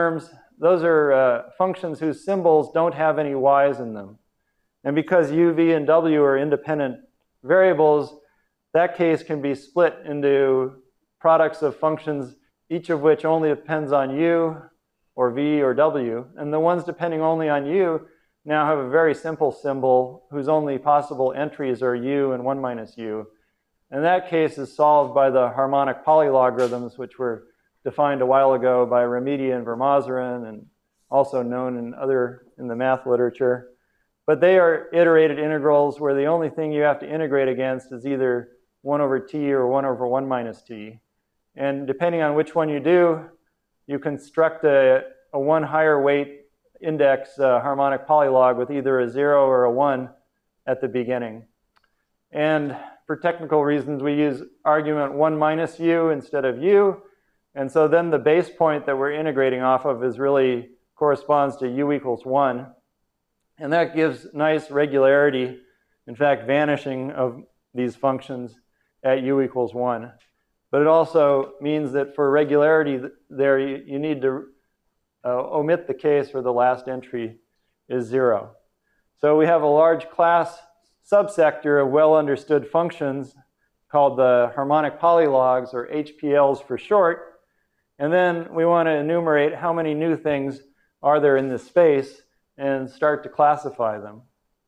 functions whose symbols don't have any y's in them. And because u, v, and w are independent variables, that case can be split into products of functions, each of which only depends on u, or v, or w. And the ones depending only on u now have a very simple symbol whose only possible entries are u and 1 minus u. And that case is solved by the harmonic polylogarithms, which were defined a while ago by Remedi and Vermaseren, and also known in the math literature. But they are iterated integrals where the only thing you have to integrate against is either 1 over t or 1 over 1 minus t. And depending on which one you do, you construct a 1 higher weight index harmonic polylog with either a 0 or a 1 at the beginning. And for technical reasons, we use argument 1 minus u instead of u. And so then the base point that we're integrating off of really corresponds to u equals 1. And that gives nice regularity, in fact, vanishing of these functions at u equals 1. But it also means that for regularity there, you need to omit the case where the last entry is 0. So we have a large class subsector of well-understood functions called the harmonic polylogs, or HPLs for short. And then we want to enumerate how many new things are there in this space and start to classify them.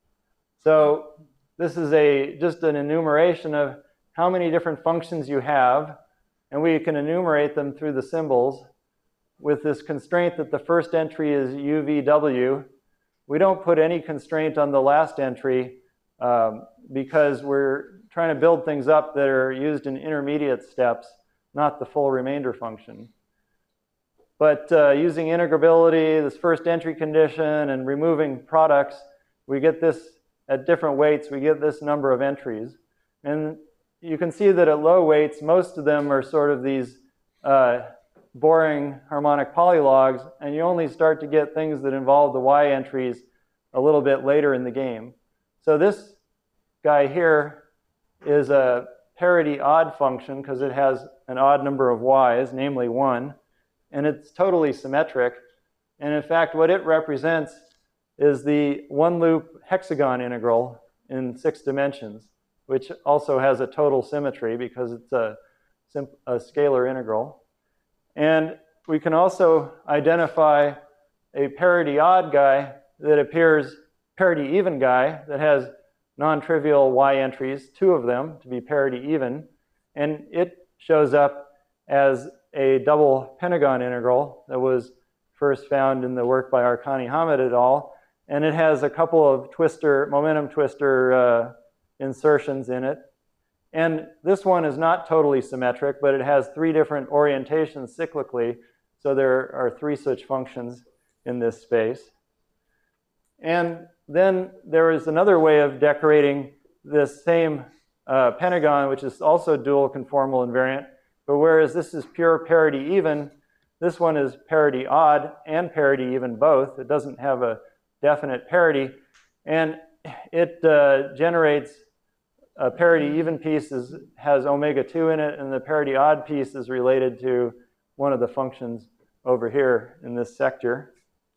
So this is just an enumeration of how many different functions you have, and we can enumerate them through the symbols with this constraint that the first entry is UVW. We don't put any constraint on the last entry because we're trying to build things up that are used in intermediate steps, not the full remainder function. But using integrability, this first entry condition, and removing products, we get this at different weights, we get this number of entries. And you can see that at low weights, most of them are sort of these boring harmonic polylogs, and you only start to get things that involve the y entries a little bit later in the game. So this guy here is a parity odd function because it has an odd number of y's, namely 1, and it's totally symmetric. And in fact, what it represents is the one-loop hexagon integral in 6 dimensions, which also has a total symmetry because it's a scalar integral. And we can also identify a parity odd guy that appears, parity even guy that has non-trivial y entries, 2 of them to be parity even, and it shows up as a double pentagon integral that was first found in the work by Arkani Hamid et al. And it has a couple of momentum twister insertions in it. And this one is not totally symmetric, but it has 3 different orientations cyclically. So there are 3 such functions in this space. And then there is another way of decorating this same pentagon, which is also dual conformal invariant. But whereas this is pure parity even, this one is parity odd and parity even both. It doesn't have a definite parity. And it generates a parity even piece has omega 2 in it, and the parity odd piece is related to one of the functions over here in this sector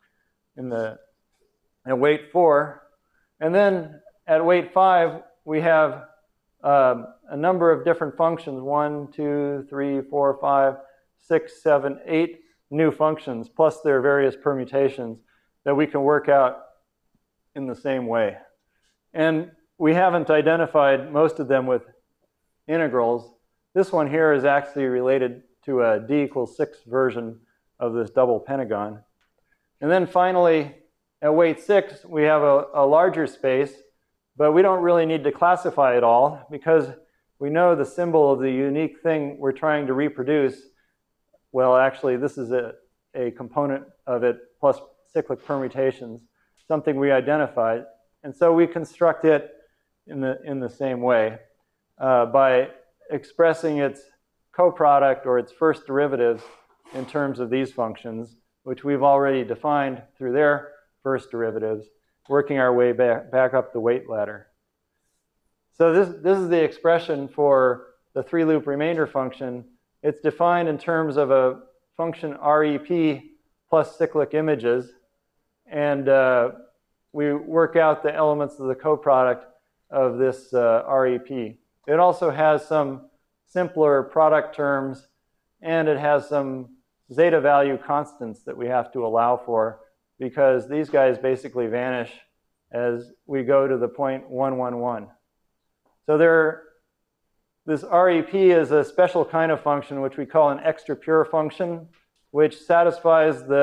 at weight 4. And then at weight 5, we have a number of different functions, 1, 2, 3, 4, 5, 6, 7, 8 new functions, plus their various permutations that we can work out in the same way. And we haven't identified most of them with integrals. This one here is actually related to a d = 6 version of this double pentagon. And then finally, at weight 6, we have a larger space, but we don't really need to classify it all because we know the symbol of the unique thing we're trying to reproduce. Well, actually, this is a component of it plus cyclic permutations, something we identified. And so we construct it in the same way by expressing its coproduct or its first derivatives in terms of these functions, which we've already defined through their first derivatives, working our way back up the weight ladder. So this is the expression for the 3-loop remainder function. It's defined in terms of a function REP plus cyclic images. And we work out the elements of the coproduct of this REP. It also has some simpler product terms, and it has some zeta value constants that we have to allow for, because these guys basically vanish as we go to the point 1, 1, 1. So this REP is a special kind of function which we call an extra pure function, which satisfies is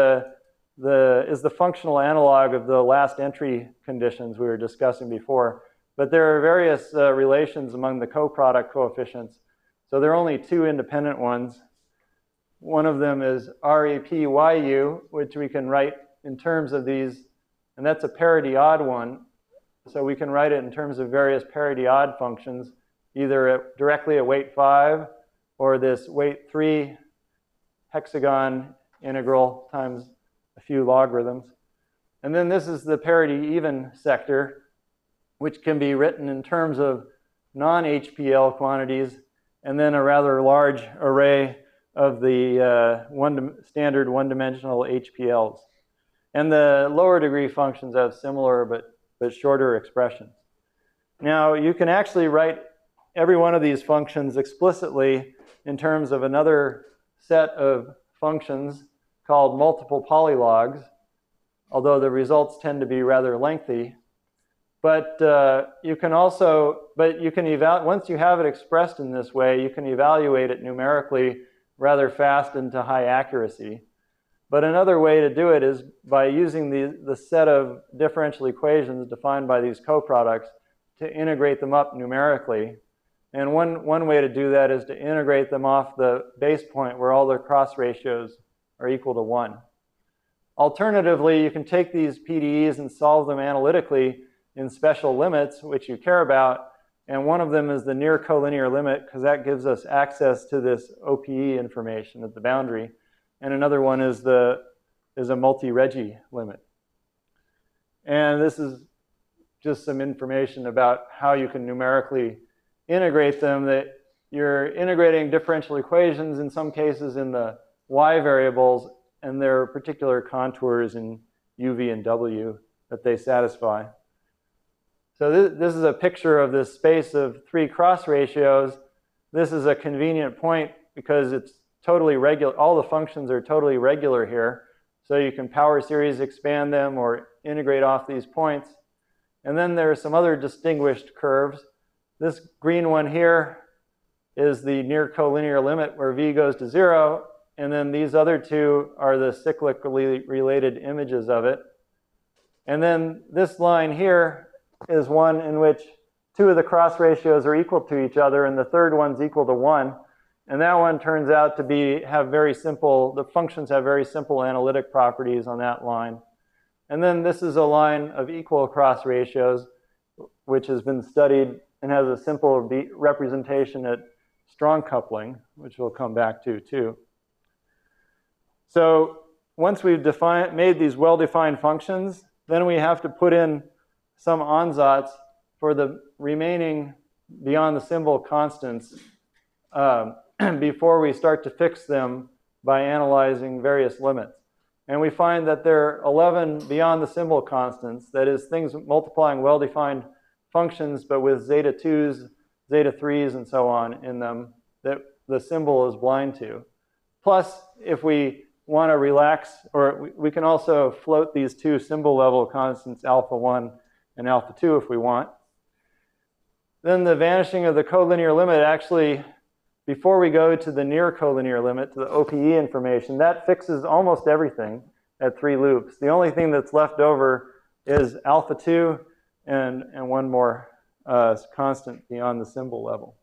the functional analog of the last entry conditions we were discussing before. But there are various relations among the coproduct coefficients. So there are only 2 independent ones. One of them is REPYU, which we can write in terms of these, and that's a parity odd one. So we can write it in terms of various parity odd functions, either directly at weight 5 or this weight 3 hexagon integral times a few logarithms. And then this is the parity even sector, which can be written in terms of non-HPL quantities, and then a rather large array of the standard one-dimensional HPLs. And the lower degree functions have similar but shorter expressions. Now, you can actually write every one of these functions explicitly in terms of another set of functions called multiple polylogs, although the results tend to be rather lengthy. But you can also, once you have it expressed in this way, you can evaluate it numerically rather fast and to high accuracy. But another way to do it is by using the set of differential equations defined by these coproducts to integrate them up numerically. And one way to do that is to integrate them off the base point where all their cross ratios are equal to 1. Alternatively, you can take these PDEs and solve them analytically in special limits, which you care about. And one of them is the near collinear limit, because that gives us access to this OPE information at the boundary. And another one is a multi-Regge limit. And this is just some information about how you can numerically integrate them, that you're integrating differential equations in some cases in the y variables, and there are particular contours in u, v, and w that they satisfy. So this is a picture of this space of 3 cross ratios. This is a convenient point because it's totally regular. All the functions are totally regular here. So you can power series expand them or integrate off these points. And then there are some other distinguished curves. This green one here is the near collinear limit where v goes to 0. And then these other two are the cyclically related images of it. And then this line here is one in which two of the cross ratios are equal to each other, and the third one's equal to 1. And that one turns out to have very simple, the functions have very simple analytic properties on that line. And then this is a line of equal cross ratios, which has been studied and has a simple representation at strong coupling, which we'll come back to too. So once we've made these well-defined functions, then we have to put in some ansatz for the remaining beyond the symbol constants before we start to fix them by analyzing various limits. And we find that there are 11 beyond the symbol constants, that is, things multiplying well-defined functions, but with zeta 2s, zeta 3s, and so on in them, that the symbol is blind to. Plus, if we want to relax, or we can also float these two symbol level constants, alpha 1 and alpha 2, if we want. Then the vanishing of the collinear limit actually, before we go to the near collinear limit, to the OPE information, that fixes almost everything at 3 loops. The only thing that's left over is alpha 2 and one more constant beyond the symbol level.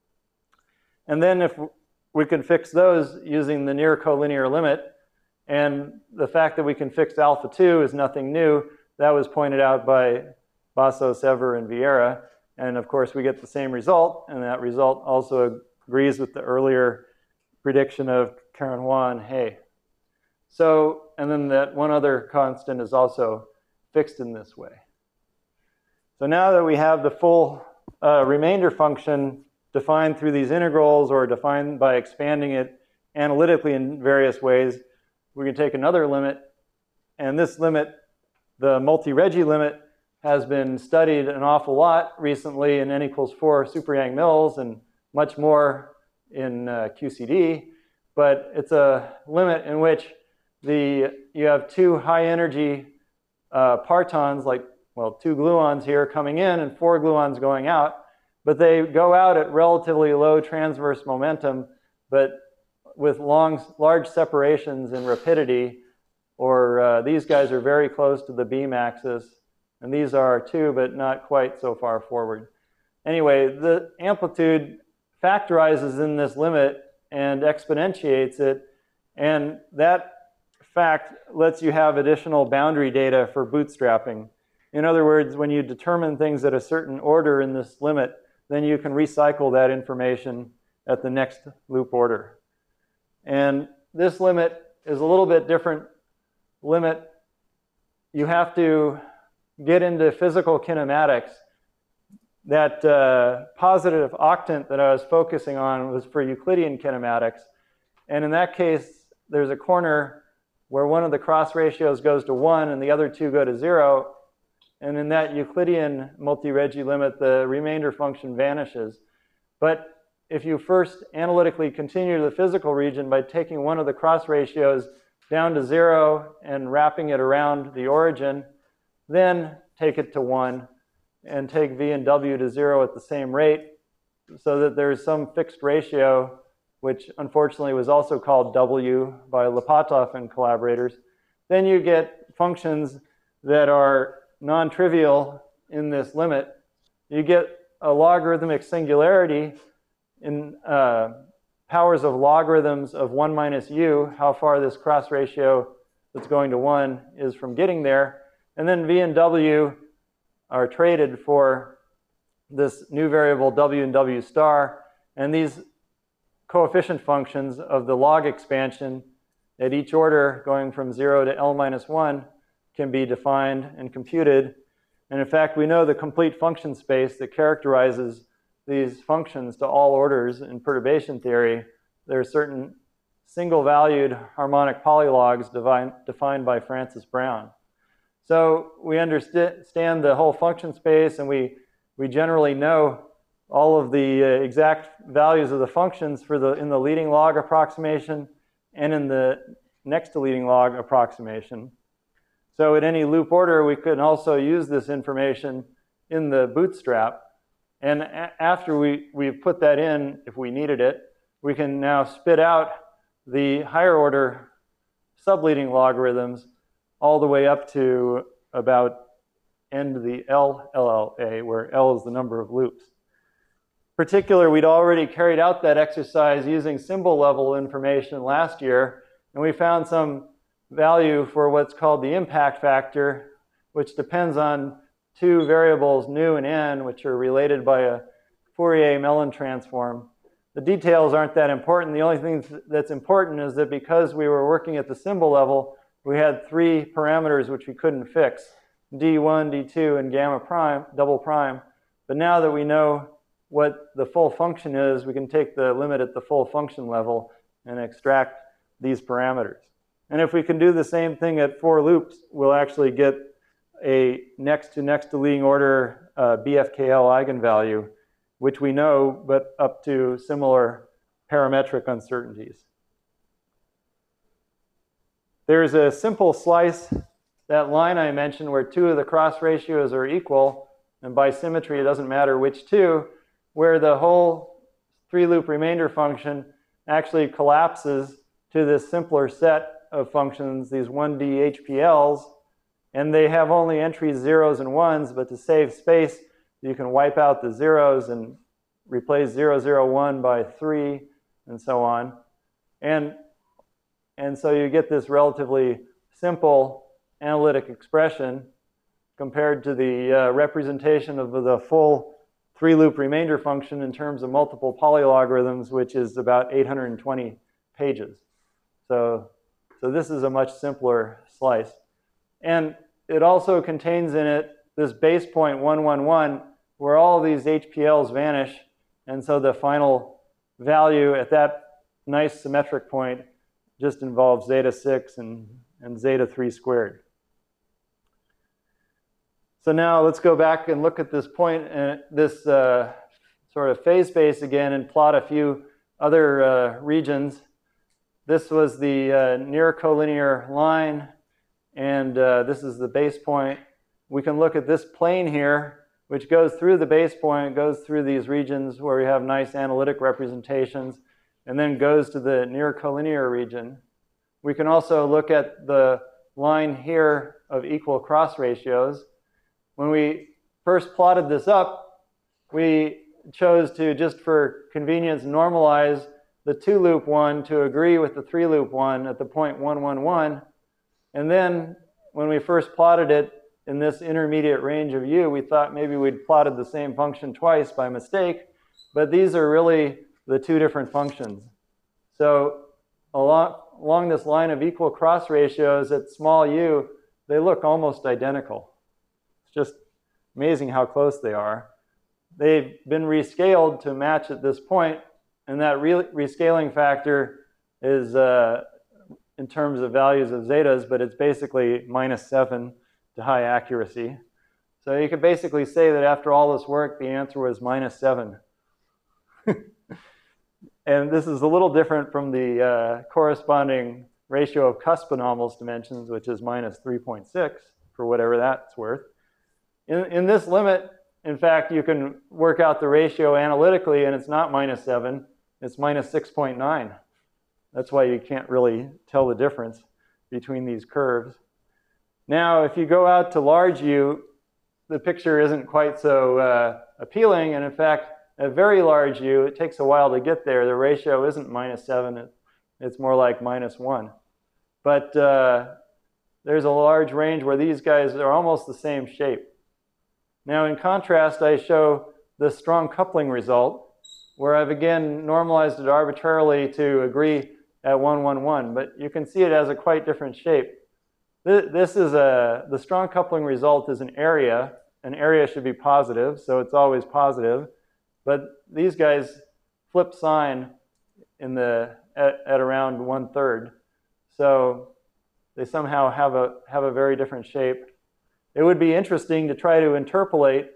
And then if we can fix those using the near collinear limit, and the fact that we can fix alpha 2 is nothing new. That was pointed out by Basso, Sever, and Vieira. And of course, we get the same result, and that result also agrees with the earlier prediction of Caron and Hay. So, and then that one other constant is also fixed in this way. So now that we have the full remainder function defined through these integrals or defined by expanding it analytically in various ways, we can take another limit. And this limit, the multi-Regge limit, has been studied an awful lot recently in n=4 Super-Yang-Mills and much more in QCD. But it's a limit in which you have two high-energy partons, like, well, 2 gluons here coming in and 4 gluons going out. But they go out at relatively low transverse momentum, but with large separations in rapidity, or these guys are very close to the beam axis, and these are too, but not quite so far forward. Anyway, the amplitude factorizes in this limit and exponentiates it, and that fact lets you have additional boundary data for bootstrapping. In other words, when you determine things at a certain order in this limit, then you can recycle that information at the next loop order. And this limit is a little bit different limit. You have to get into physical kinematics. That positive octant that I was focusing on was for Euclidean kinematics. And in that case, there's a corner where one of the cross ratios goes to 1 and the other two go to 0. And in that Euclidean multi-Regge limit, the remainder function vanishes. But if you first analytically continue to the physical region by taking one of the cross ratios down to 0 and wrapping it around the origin, then take it to 1 and take v and w to 0 at the same rate, so that there's some fixed ratio, which unfortunately was also called w by Lopatov and collaborators. Then you get functions that are non-trivial in this limit. You get a logarithmic singularity in powers of logarithms of 1 minus u, how far this cross ratio that's going to 1 is from getting there. And then v and w are traded for this new variable w and w star. And these coefficient functions of the log expansion at each order going from 0 to L minus 1 can be defined and computed. And in fact, we know the complete function space that characterizes these functions to all orders in perturbation theory. There are certain single-valued harmonic polylogs defined by Francis Brown. So we understand the whole function space, and we generally know all of the exact values of the functions in the leading log approximation and in the next to leading log approximation. So at any loop order, we could also use this information in the bootstrap. And after we've put that in, if we needed it, we can now spit out the higher order subleading logarithms all the way up to about n to the LLA, where L is the number of loops. In particular, we'd already carried out that exercise using symbol level information last year, and we found some value for what's called the impact factor, which depends on two variables, nu and n, which are related by a Fourier-Mellin transform. The details aren't that important. The only thing that's important is that because we were working at the symbol level, we had three parameters which we couldn't fix, d1, d2, and gamma prime, double prime. But now that we know what the full function is, we can take the limit at the full function level and extract these parameters. And if we can do the same thing at 4 loops, we'll actually get a next to leading order BFKL eigenvalue, which we know, but up to similar parametric uncertainties. There's a simple slice, that line I mentioned where two of the cross ratios are equal, and by symmetry it doesn't matter which two, where the whole 3-loop remainder function actually collapses to this simpler set of functions, these 1D HPLs, and they have only entries 0s and 1s, but to save space, you can wipe out the 0s and replace 0, 0, 1 by 3, and so on. And so you get this relatively simple analytic expression compared to the representation of the full 3-loop remainder function in terms of multiple polylogarithms, which is about 820 pages. So this is a much simpler slice. And it also contains in it this base point 111, where all of these HPLs vanish, and so the final value at that nice symmetric point just involves zeta 6 and zeta 3 squared. So now let's go back and look at this point and this sort of phase space again and plot a few other regions. This was the near collinear line, and this is the base point. We can look at this plane here, which goes through the base point, goes through these regions where we have nice analytic representations, and then goes to the near collinear region. We can also look at the line here of equal cross ratios. When we first plotted this up, we chose to, just for convenience, normalize the 2-loop one to agree with the 3-loop one at the point 111. And then when we first plotted it in this intermediate range of u, we thought maybe we'd plotted the same function twice by mistake, but these are really the two different functions. So along this line of equal cross ratios at small u, they look almost identical. It's just amazing how close they are. They've been rescaled to match at this point, and that rescaling factor is in terms of values of zetas, but it's basically -7 to high accuracy. So you could basically say that after all this work, the answer was -7. And this is a little different from the corresponding ratio of cusp anomalous dimensions, which is -3.6, for whatever that's worth. In this limit, in fact, you can work out the ratio analytically, and it's not -7, it's -6.9. That's why you can't really tell the difference between these curves. Now, if you go out to large U, the picture isn't quite so appealing, and in fact, at very large U, it takes a while to get there. The ratio isn't -7, it's more like -1. But there's a large range where these guys are almost the same shape. Now, in contrast, I show the strong coupling result, where I've again normalized it arbitrarily to agree at 111, but you can see it has a quite different shape. This is the strong coupling result is an area. An area should be positive, so it's always positive. But these guys flip sign at around 1/3. So they somehow have a very different shape. It would be interesting to try to interpolate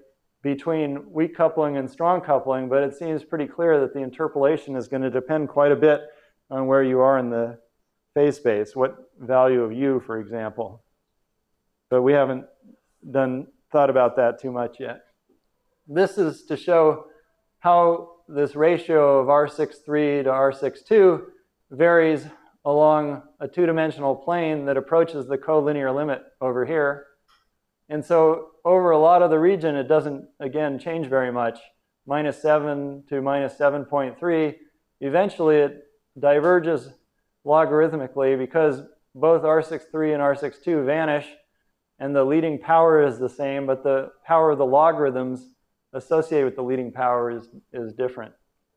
between weak coupling and strong coupling, but it seems pretty clear that the interpolation is going to depend quite a bit on where you are in the phase space, what value of u, for example. But we haven't thought about that too much yet. This is to show how this ratio of R63 to R62 varies along a two-dimensional plane that approaches the collinear limit over here. And so over a lot of the region, it doesn't, again, change very much. -7 to -7.3. Eventually, it diverges logarithmically because both R63 and R62 vanish, and the leading power is the same, but the power of the logarithms associated with the leading power is different.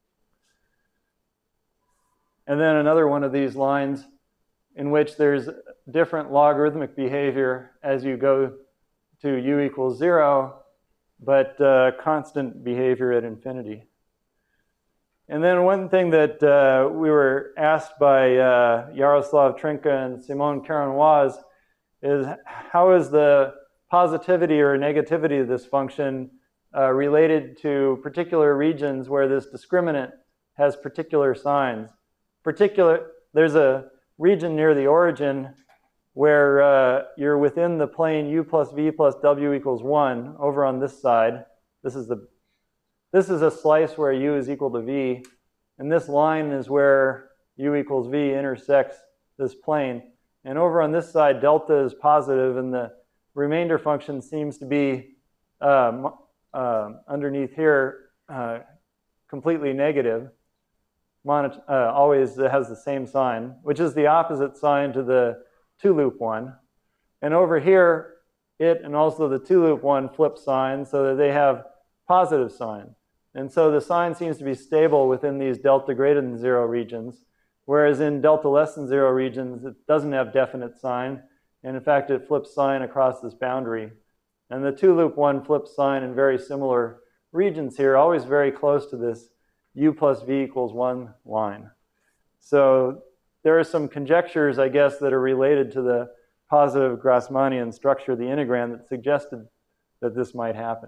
And then another one of these lines in which there's different logarithmic behavior as you go to u equals 0, but constant behavior at infinity. And then one thing that we were asked by Yaroslav Trinka and Simone Caron-Waz is how is the positivity or negativity of this function related to particular regions where this discriminant has particular signs. There's a region near the origin where you're within the plane u plus v plus w equals 1 over on this side. This is a slice where u is equal to v, and this line is where u equals v intersects this plane. And over on this side, delta is positive, and the remainder function seems to be underneath here completely negative. Always has the same sign, which is the opposite sign to the two-loop one. And over here, it and also the two-loop one flip signs so that they have positive sign. And so the sign seems to be stable within these delta greater than 0 regions, whereas in delta less than 0 regions, it doesn't have definite sign. And in fact, it flips sign across this boundary. And the two-loop one flips sign in very similar regions here, always very close to this u plus v equals 1 line. So there are some conjectures, I guess, that are related to the positive Grassmannian structure of the integrand that suggested that this might happen.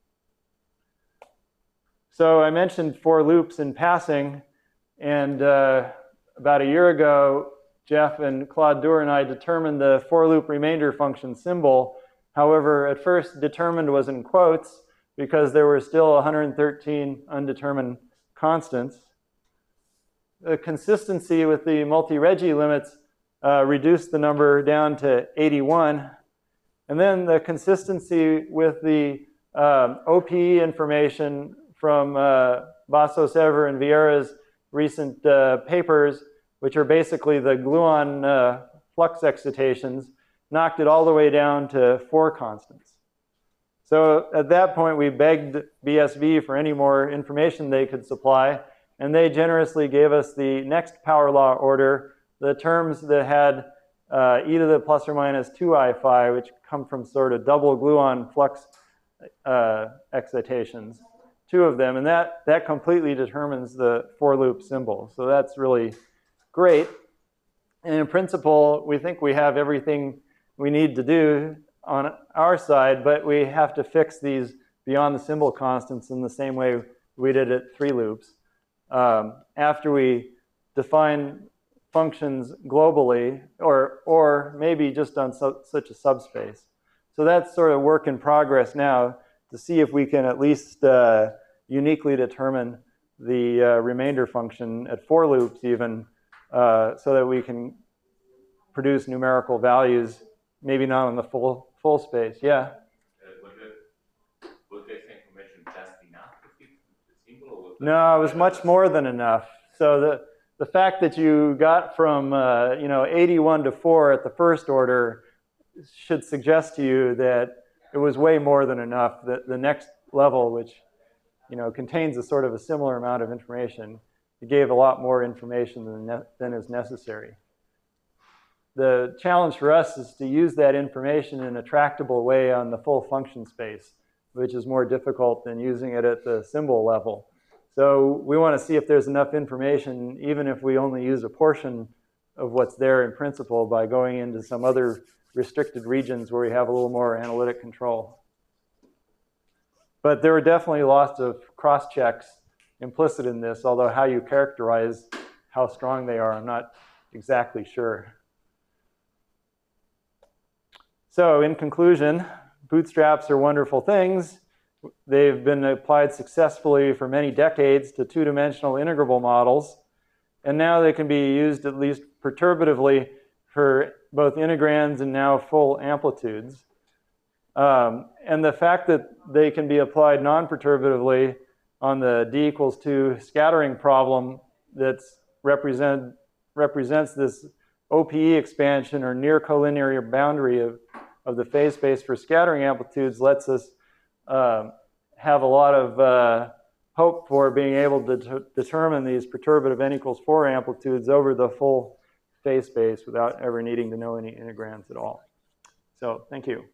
So I mentioned for loops in passing, and about a year ago, Jeff and Claude Dour and I determined the for loop remainder function symbol. However, at first determined was in quotes because there were still 113 undetermined constants. The consistency with the multi-regi limits reduced the number down to 81. And then the consistency with the OPE information from Basso-Sever and Vieira's recent papers, which are basically the gluon flux excitations, knocked it all the way down to 4 constants. So at that point, we begged BSV for any more information they could supply, and they generously gave us the next power law order, the terms that had e to the plus or minus 2i phi, which come from sort of double gluon flux excitations, 2 of them, and that completely determines the for loop symbol. So that's really great. And in principle, we think we have everything we need to do on our side, but we have to fix these beyond the symbol constants in the same way we did at 3 loops. After we define functions globally, or maybe just on such a subspace. So that's sort of work in progress now to see if we can at least uniquely determine the remainder function at 4 loops even, so that we can produce numerical values, maybe not on the full space. Yeah? Was this information just enough to fix the symbol? No, it was much more than enough. So the fact that you got from 81 to 4 at the first order should suggest to you that it was way more than enough. The next level, which contains a sort of a similar amount of information, it gave a lot more information than is necessary. The challenge for us is to use that information in a tractable way on the full function space, which is more difficult than using it at the symbol level. So we want to see if there's enough information, even if we only use a portion of what's there in principle, by going into some other restricted regions where we have a little more analytic control. But there are definitely lots of cross-checks implicit in this, although how you characterize how strong they are, I'm not exactly sure. So in conclusion, bootstraps are wonderful things. They've been applied successfully for many decades to two-dimensional integrable models, and now they can be used at least perturbatively for both integrands and now full amplitudes. And the fact that they can be applied non-perturbatively on the d equals 2 scattering problem that represents this OPE expansion or near collinear boundary of the phase space for scattering amplitudes lets us have a lot of hope for being able to determine these perturbative n equals 4 amplitudes over the full phase space without ever needing to know any integrands at all. So thank you.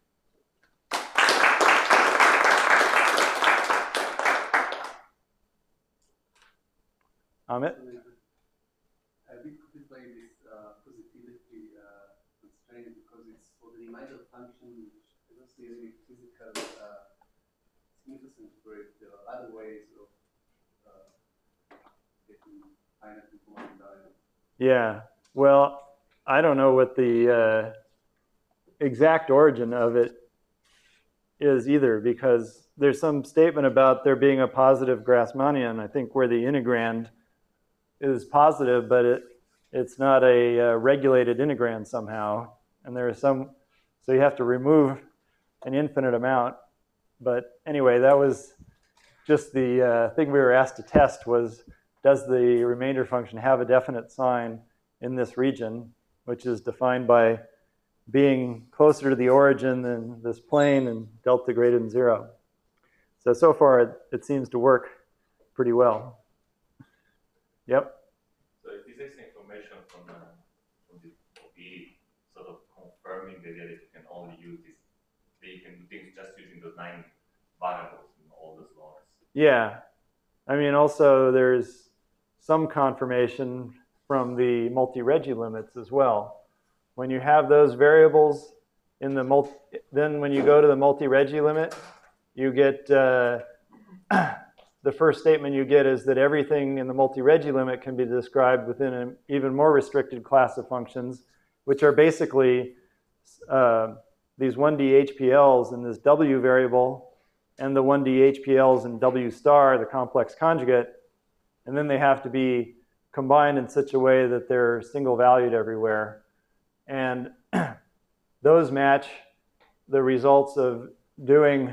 Amit? We could explain this positivity constraint because it's for the Riemann function, which I don't see any physical significance for it. There are other ways of getting finite information value. Yeah, well, I don't know what the exact origin of it is either, because there's some statement about there being a positive Grassmannian, I think, where the integrand is positive, but it's not a regulated integrand somehow. And there is some, so you have to remove an infinite amount. But anyway, that was just the thing we were asked to test was, does the remainder function have a definite sign in this region, which is defined by being closer to the origin than this plane and delta greater than 0. So far, it seems to work pretty well. Yep. So if this is information from the OPE, sort of confirming the idea that you can only use this, that you can do things just using those 9 variables in all those laws. Yeah. I mean, also there's some confirmation from the multi-regi limits as well. When you have those variables in the then when you go to the multi-regi limit, you get the first statement you get is that everything in the multi-regi limit can be described within an even more restricted class of functions, which are basically these 1D HPLs in this W variable and the 1D HPLs in W star, the complex conjugate, and then they have to be combined in such a way that they're single valued everywhere. And those match the results of doing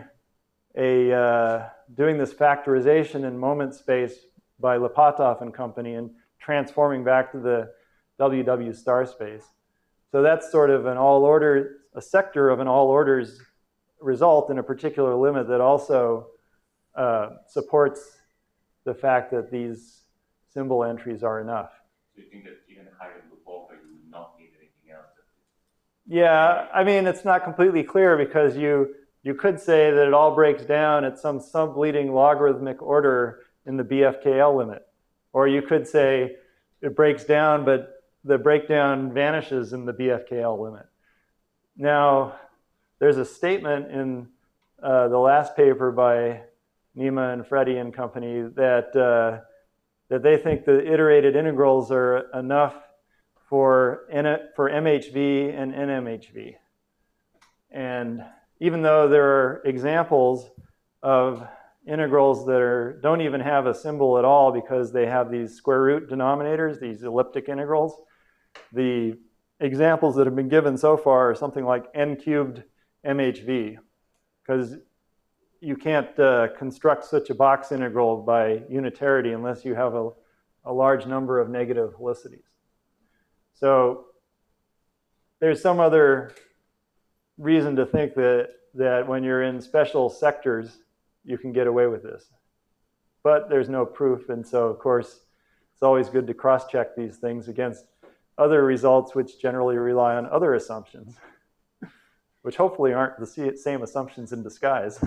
this factorization in moment space by Lopatov and company and transforming back to the WW star space. So that's sort of a sector of an all orders result in a particular limit that also supports the fact that these symbol entries are enough. So you think that even higher Lubova, you would not need anything else? Yeah, I mean, it's not completely clear because you could say that it all breaks down at some subleading logarithmic order in the BFKL limit. Or you could say it breaks down, but the breakdown vanishes in the BFKL limit. Now, there's a statement in the last paper by Nima and Freddie and company that they think the iterated integrals are enough for MHV and NMHV. And even though there are examples of integrals that don't even have a symbol at all because they have these square root denominators, these elliptic integrals, the examples that have been given so far are something like n cubed MHV, because you can't construct such a box integral by unitarity unless you have a large number of negative helicities. So there's some other reason to think that when you're in special sectors, you can get away with this. But there's no proof, and so of course, it's always good to cross-check these things against other results which generally rely on other assumptions, which hopefully aren't the same assumptions in disguise.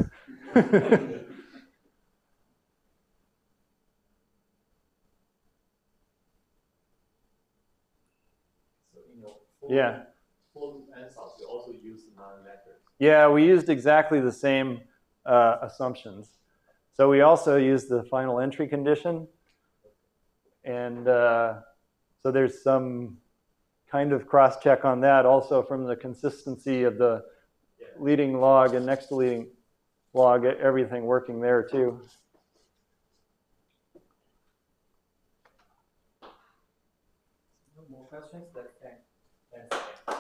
Yeah. Full ansatz, we also use non-vectors. Yeah, we used exactly the same assumptions. So we also use the final entry condition. And so there's some kind of cross-check on that also from the consistency of the leading log and next to leading log, everything working there too. No more questions? Thanks.